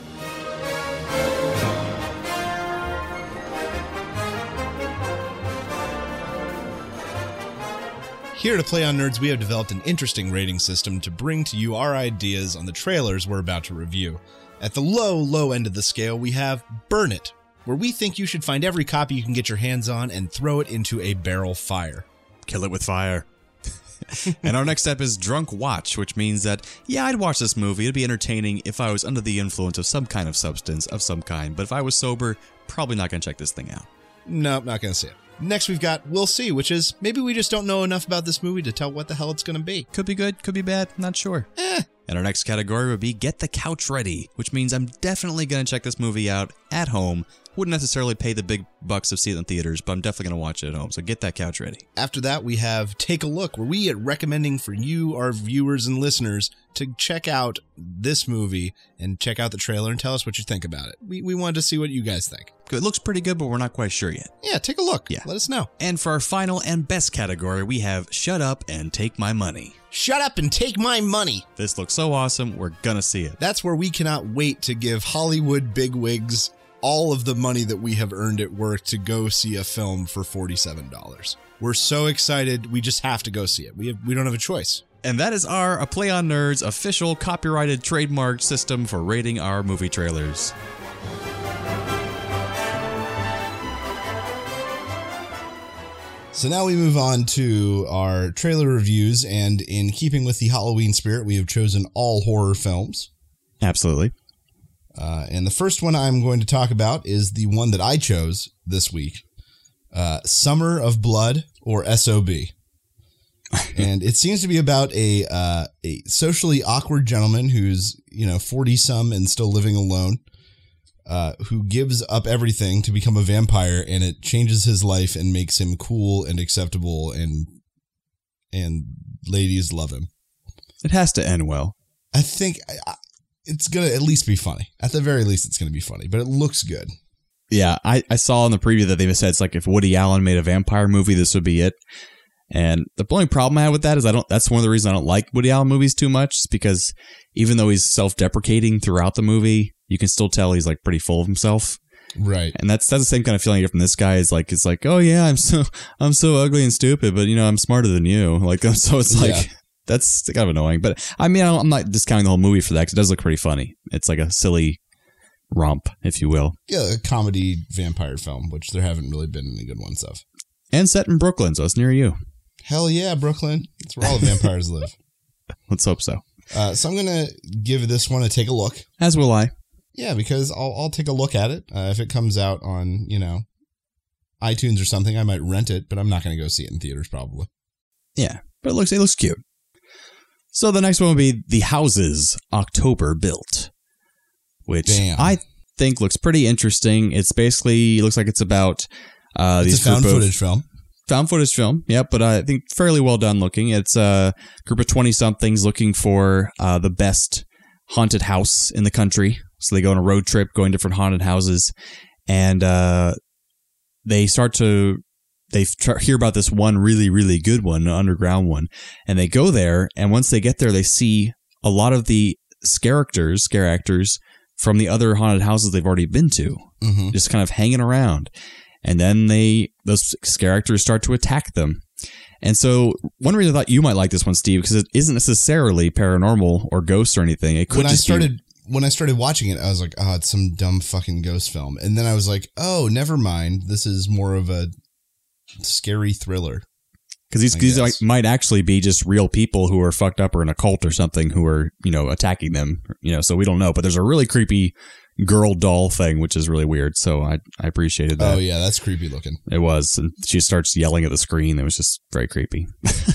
Speaker 2: Here at Play on Nerds, we have developed an interesting rating system to bring to you our ideas on the trailers we're about to review. At the low end of the scale, we have Burn It, where we think you should find every copy you can get your hands on and throw it into a barrel fire.
Speaker 3: Kill it with fire. And our next step is Drunk Watch, which means that, yeah, I'd watch this movie. It'd be entertaining if I was under the influence of some kind of substance of some kind. But if I was sober, probably not going to check this thing out.
Speaker 2: Nope, not going to see it. Next, we've got We'll See, which is maybe we just don't know enough about this movie to tell what the hell it's going to be.
Speaker 3: Could be good, could be bad, not sure. And our next category would be Get the Couch Ready, which means I'm definitely going to check this movie out at home. Wouldn't necessarily pay the big bucks of seeing it in theaters, but I'm definitely going to watch it at home. So get that couch ready.
Speaker 2: After that, we have Take a Look, where we are recommending for you, our viewers and listeners, to check out this movie and check out the trailer and tell us what you think about it. We wanted to see what you guys think.
Speaker 3: It looks pretty good, but we're not quite sure yet.
Speaker 2: Yeah, take a look.
Speaker 3: Yeah.
Speaker 2: Let us know.
Speaker 3: And for our final and best category, we have Shut Up and Take My Money.
Speaker 2: Shut up and take my money.
Speaker 3: This looks so awesome, we're gonna see it.
Speaker 2: That's where we cannot wait to give Hollywood bigwigs all of the money that we have earned at work to go see a film for $47. We're so excited, we just have to go see it. We don't have a choice.
Speaker 3: And that is our A Play on Nerds official copyrighted trademark system for rating our movie trailers.
Speaker 4: So now we move on to our trailer reviews, and in keeping with the Halloween spirit, we have chosen all horror films.
Speaker 3: Absolutely.
Speaker 4: And the first one I'm going to talk about is the one that I chose this week, Summer of Blood, or SOB. And it seems to be about a socially awkward gentleman who's, 40-some and still living alone, who gives up everything to become a vampire, and it changes his life and makes him cool and acceptable, and ladies love him.
Speaker 3: It has to end well.
Speaker 4: I think it's going to at least be funny. At the very least, it's going to be funny, but it looks good.
Speaker 3: Yeah, I saw in the preview that they said it's like if Woody Allen made a vampire movie, this would be it. And the only problem I have with that is that's one of the reasons I don't like Woody Allen movies too much, is because even though he's self-deprecating throughout the movie, you can still tell he's like pretty full of himself.
Speaker 4: Right.
Speaker 3: And that's the same kind of feeling I get from this guy. It's like, oh yeah, I'm so ugly and stupid, but I'm smarter than you. Like, so it's like, that's kind of annoying. But I mean, I'm not discounting the whole movie for that, because it does look pretty funny. It's like a silly romp, if you will.
Speaker 4: Yeah, a comedy vampire film, which there haven't really been any good ones of.
Speaker 3: And set in Brooklyn, so it's near you.
Speaker 4: Hell yeah, Brooklyn. That's where all the vampires live.
Speaker 3: Let's hope so.
Speaker 4: So I'm going to give this one a take a look.
Speaker 3: As will I.
Speaker 4: Yeah, because I'll take a look at it. If it comes out on, iTunes or something, I might rent it, but I'm not going to go see it in theaters probably.
Speaker 3: Yeah, but it looks cute. So the next one will be The Houses, October Built, which I think looks pretty interesting. It's basically, looks like it's about
Speaker 4: it's a found footage film.
Speaker 3: Found footage film, yep, but I think fairly well done looking. It's a group of 20-somethings looking for the best haunted house in the country. So they go on a road trip, going to different haunted houses, and they hear about this one really, really good one, an underground one, and they go there, and once they get there, they see a lot of the scare actors from the other haunted houses they've already been to, just kind of hanging around. And then those scare actors start to attack them. And so one reason I thought you might like this one, Steve, because it isn't necessarily paranormal or ghosts or anything. It could
Speaker 4: when I started watching it, I was like, oh, it's some dumb fucking ghost film. And then I was like, oh, never mind. This is more of a scary thriller.
Speaker 3: Because these might actually be just real people who are fucked up or in a cult or something who are, attacking them. So we don't know. But there's a really creepy girl doll thing, which is really weird. So I appreciated that.
Speaker 4: Oh, yeah, that's creepy looking.
Speaker 3: It was. And she starts yelling at the screen. It was just very creepy.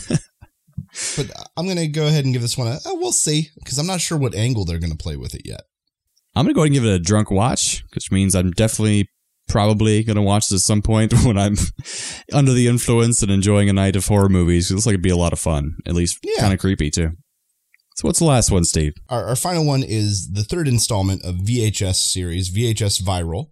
Speaker 4: But I'm going to go ahead and give this one we'll see, because I'm not sure what angle they're going to play with it yet.
Speaker 3: I'm going to go ahead and give it a drunk watch, which means I'm probably going to watch this at some point when I'm under the influence and enjoying a night of horror movies. It looks like it'd be a lot of fun, at least kind of creepy too. So what's the last one, Steve?
Speaker 4: Our final one is the third installment of VHS series, VHS Viral.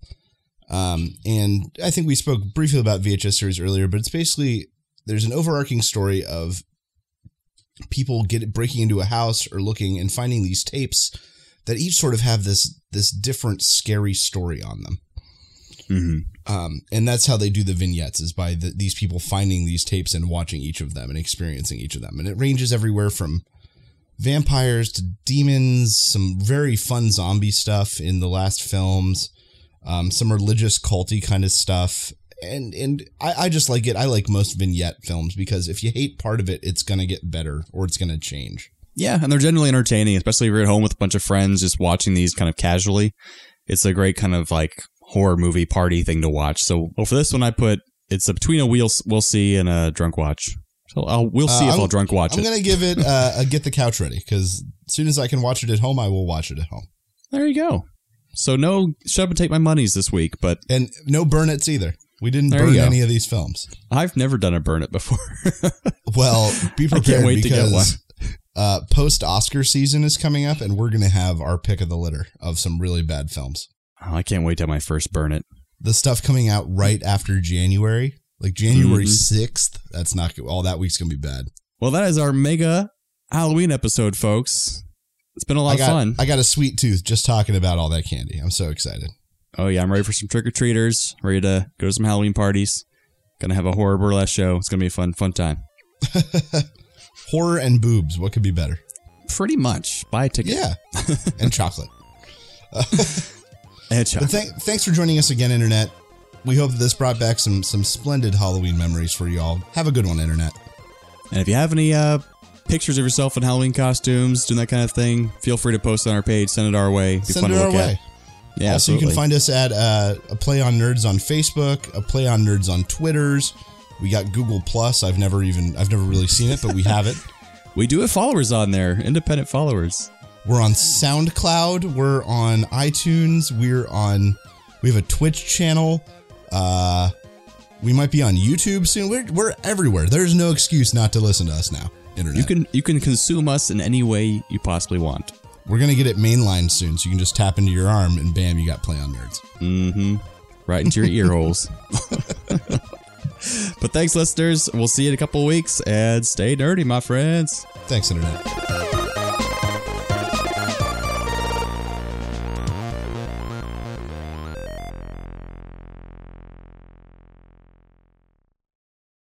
Speaker 4: And I think we spoke briefly about VHS series earlier, but it's basically, there's an overarching story of people breaking into a house or looking and finding these tapes that each sort of have this different scary story on them.
Speaker 3: Mm-hmm.
Speaker 4: And that's how they do the vignettes, is by these people finding these tapes and watching each of them and experiencing each of them. And it ranges everywhere from vampires to demons, some very fun zombie stuff in the last films, some religious culty kind of stuff. And I just like it. I like most vignette films because if you hate part of it, it's going to get better or it's going to change.
Speaker 3: Yeah, and they're generally entertaining, especially if you're at home with a bunch of friends just watching these kind of casually. It's a great kind of like horror movie party thing to watch. So for this one, it's between a we'll see and a drunk watch. So we'll see if I'll drunk watch it.
Speaker 4: I'm going to give it a get the couch ready, because as soon as I can watch it at home, I will watch it at home.
Speaker 3: There you go. So no shut up and take my monies this week,
Speaker 4: and no burn it's either. We didn't burn any of these films.
Speaker 3: I've never done a burn it before.
Speaker 4: Well, be prepared,
Speaker 3: I can't wait to get
Speaker 4: one. Post-Oscar season is coming up, and we're going to have our pick of the litter of some really bad films.
Speaker 3: Oh, I can't wait to have my first burn it.
Speaker 4: The stuff coming out right after January, like January 6th, that's not good. All that week's going to be bad.
Speaker 3: Well, that is our mega Halloween episode, folks. It's been a lot of fun.
Speaker 4: I got a sweet tooth just talking about all that candy. I'm so excited.
Speaker 3: Oh, yeah. I'm ready for some trick-or-treaters. Ready to go to some Halloween parties. Gonna have a horror burlesque show. It's gonna be a fun time.
Speaker 4: Horror and boobs. What could be better?
Speaker 3: Pretty much. Buy a ticket.
Speaker 4: Yeah. And chocolate.
Speaker 3: And chocolate.
Speaker 4: But thanks for joining us again, Internet. We hope that this brought back some splendid Halloween memories for you all. Have a good one, Internet.
Speaker 3: And if you have any pictures of yourself in Halloween costumes, doing that kind of thing, feel free to post it on our page. Send it our way. Be
Speaker 4: Send
Speaker 3: fun
Speaker 4: it
Speaker 3: to
Speaker 4: our
Speaker 3: look
Speaker 4: way.
Speaker 3: at. Yeah,
Speaker 4: also,
Speaker 3: absolutely.
Speaker 4: you can find us at a Play on Nerds on Facebook, a Play on Nerds on Twitters. We got Google Plus. I've never really seen it, but we have it.
Speaker 3: We do have followers on there, independent followers.
Speaker 4: We're on SoundCloud. We're on iTunes. We have a Twitch channel. We might be on YouTube soon. We're everywhere. There's no excuse not to listen to us now. Internet.
Speaker 3: You can consume us in any way you possibly want.
Speaker 4: We're gonna get it mainlined soon, so you can just tap into your arm and bam, you got Play on Nerds.
Speaker 3: Mm-hmm. Right into your ear holes. But thanks, listeners. We'll see you in a couple of weeks, and stay nerdy, my friends.
Speaker 4: Thanks, Internet.